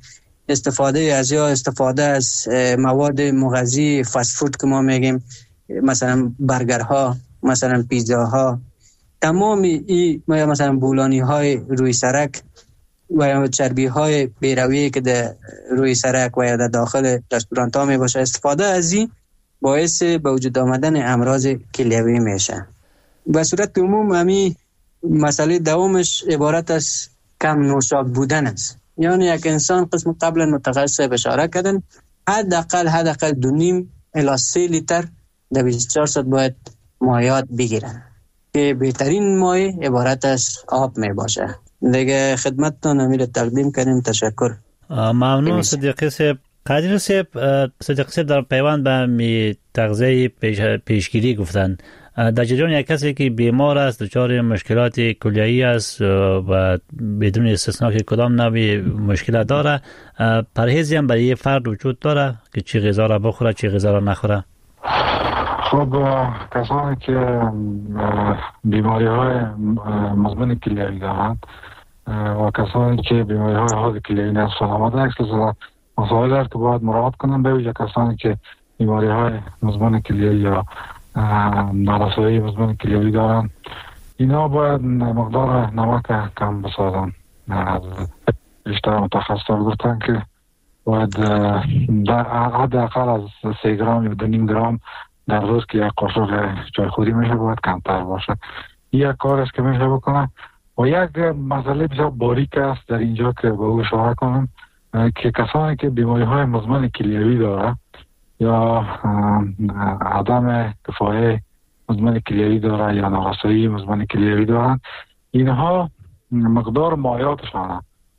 استفاده از مواد مغذی فست فود که ما میگیم، مثلا برگرها، مثلا پیزاها، تمام این مثلا بولانی های روی سرک و یا چربی های بیرویه که در روی سرک و یا در داخل رستورانت ها می باشه، استفاده از این باعث به وجود آمدن امراض کلیوی میشه. به صورت عموم همین مسئله دومش عبارت از کم نوشابه بودن است. یعنی یک انسان قسم قبلا متخصص اشاره کردن حداقل 2.5 الی 3 لیتر در 24 ساعت باید مایعات بگیرن که بهترین مایع عبارت از آب می باشه. دیگه خدمتتون امیر تقدیم کردیم. تشکر. ممنون صدیقی صاحب. قادر صاحب در پیوند به می تغذیه پیشگیری گفتن، در جریان یک کسی که بیمار است، دچار مشکلات کلیه‌ای است و بدون استثنا که کدام نوع مشکلات داره، پرهیزی هم برای فرد وجود داره که چی غذا را بخوره چی غذا را نخوره؟ خب کسانی که بیماری های مزمن کلیوی دارند و کسانی که بیماری های حاد کلیوی نصف آمده اکثر مسائل است که باید مراعات کنند، به ویژه کسانی که بیماری های مزمن کلیوی یا نارسایی مزمن کلیوی دارند، اینا باید مقدار نمک کم بسازن. بیشتر متخصصان گفتن که باید حداقل از 3 گرم یا 2.5 گرم در روز که یک قاشق چایخوری میشه باید کمتر باشه. یک کار است که میشه بکنه. و یک مسئله بسیار باریک است در اینجا که به او اشاره کنم که کسانی که بیماری های مزمن کلیوی داره یا عدم کفایه مزمن کلیوی داره یا نارسایی مزمن کلیوی دارن، اینها مقدار مایعاتشان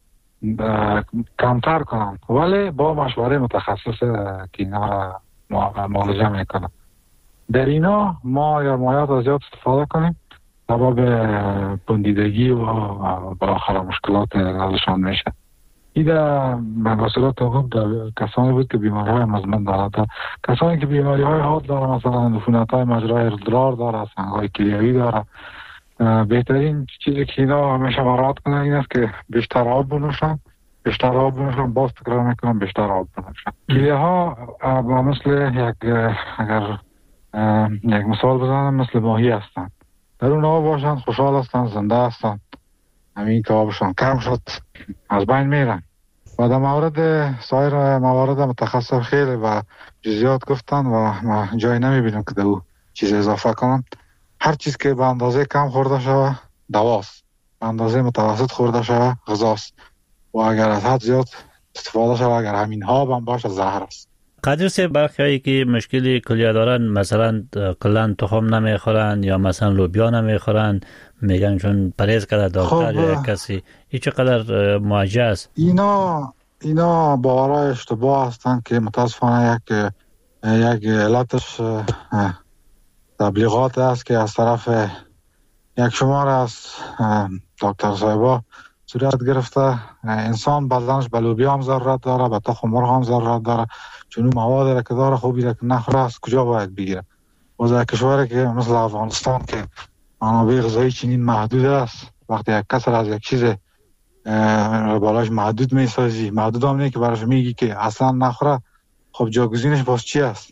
کمتر کنن، ولی با مشوره متخصص که اینا معالجه میکنن. در اینا ما یا مایعات از زیاد استفاده کنیم سبب بندیدگی و بالاخره مشکلات ازشان میشه. این در مناسبات خوب کسانی بود که بیماری های مزمن دارد. کسانی که بیماری های حاد داره، مثلا عفونت های مجرای ادرار داره، سنگ های کلیوی داره، بهترین چیزی که اینا میشه مراعات کنن این است که بیشتر آب بنوشن. باز تکرار میکنم بیشتر آب بنوشن. کلیه ها مثل اگر یک مثال بزنم مثل ماهی هستن، در اون آب باشن خوشحال هستن، زنده هستن. همین که آبشان کم شد از بین میرن. و در مورد سایر موارد متخصص خیلی و جزئیات گفتن و ما جای نمیبینم که در او چیز اضافه کنم. هر چیز که به اندازه کم خورده شوه دواست، به اندازه متوسط خورده شوه غذاست و اگر از حد زیاد استفاده شوه، اگر همین ها هم باشه زهر است. قادر صاحب، برخی که مشکلی کلیه دارن، مثلا کلا تخم نمیخورن یا مثلا لوبیا نمیخورن، میگن چون پرهیز کرده دکتر یا کسی، این چقدر معجزه است؟ اینا باورهای اشتباه هستند که متاسفانه یک علتش تبلیغات است که از طرف یک شمار از دکتر صاحبا صورت گرفته. انسان بدنش به لوبیا هم ضرورت داره، به تخم مرغ هم ضرورت داره، چون مواد که داره خوبی که نخوره از کجا باید بگیره؟ و در کشوری که مثل افغانستان که منابع غذایی چنین محدود است، وقتی یک کس از یک چیز بالاش محدود میسازی، محدود هم نه که براش میگی که اصلا نخوره، خب جاگزینش باز چی است؟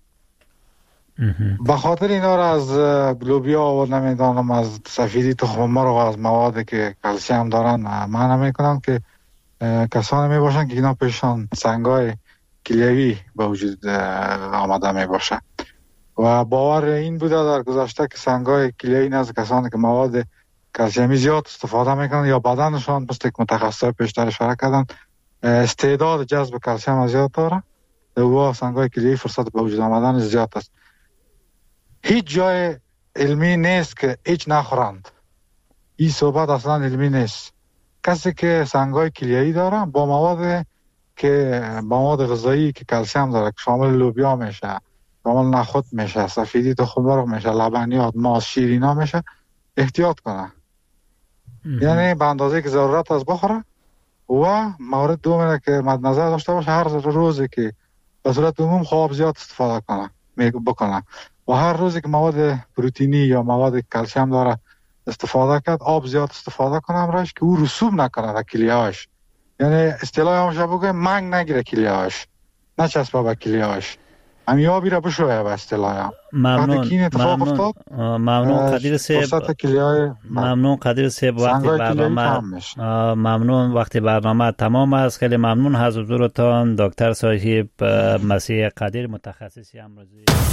به خاطر اینا را از لوبیا و نمیدانم از سفیدی تخم مرغ و از مواد که کلسیم دارن من نمیکنم که کسانی میباشن که اینا پیشان سنگای کلیوی به وجود آمده میباشه و باور این بوده در گذشته که سنگای کلیوی نزد کسانی که مواد کلسیمی زیاد استفاده میکنن یا بدنشان مثل که متخصصای پیشتر اشاره کردن استعداد جذب کلسیم زیاد داره و سنگای کلیوی فرصت به وجود آمدن زیاد است. هیچ جای علمی نیست که هیچ نخورند. این صحبت اصلا علمی نیست. کسی که سنگای کلیه‌ای داره با مواد غذایی که کلسیم داره که شامل لوبیا میشه، شامل نخود میشه، سفیدی تخم مرغ میشه، لبنیات، ماست، شیرینا میشه، احتیاط کنه. یعنی به اندازه که ضرورت است بخوره. و مورد دوم که مد نظر داشته باشه هر روزی که به صورت عموم خواب زیاد استفاده بکنه و هر روزی که مواد پروتئینی یا مواد کلسیم داره استفاده کرد، آب زیاد استفاده کنه امرش که او رسوب نکنه در کلیه‌اش. یعنی اصطلاح همش بگه منگ نگیره کلیهاش، نچسبه به کلیهاش، همین آبی را بشویه به اصطلاح. ممنون قدیر سیب وقتی برنامه وقتی برنامه تمام است. خیلی ممنون از حضورتان دکتر صاحب مسیح قدیر، متخصص امراضی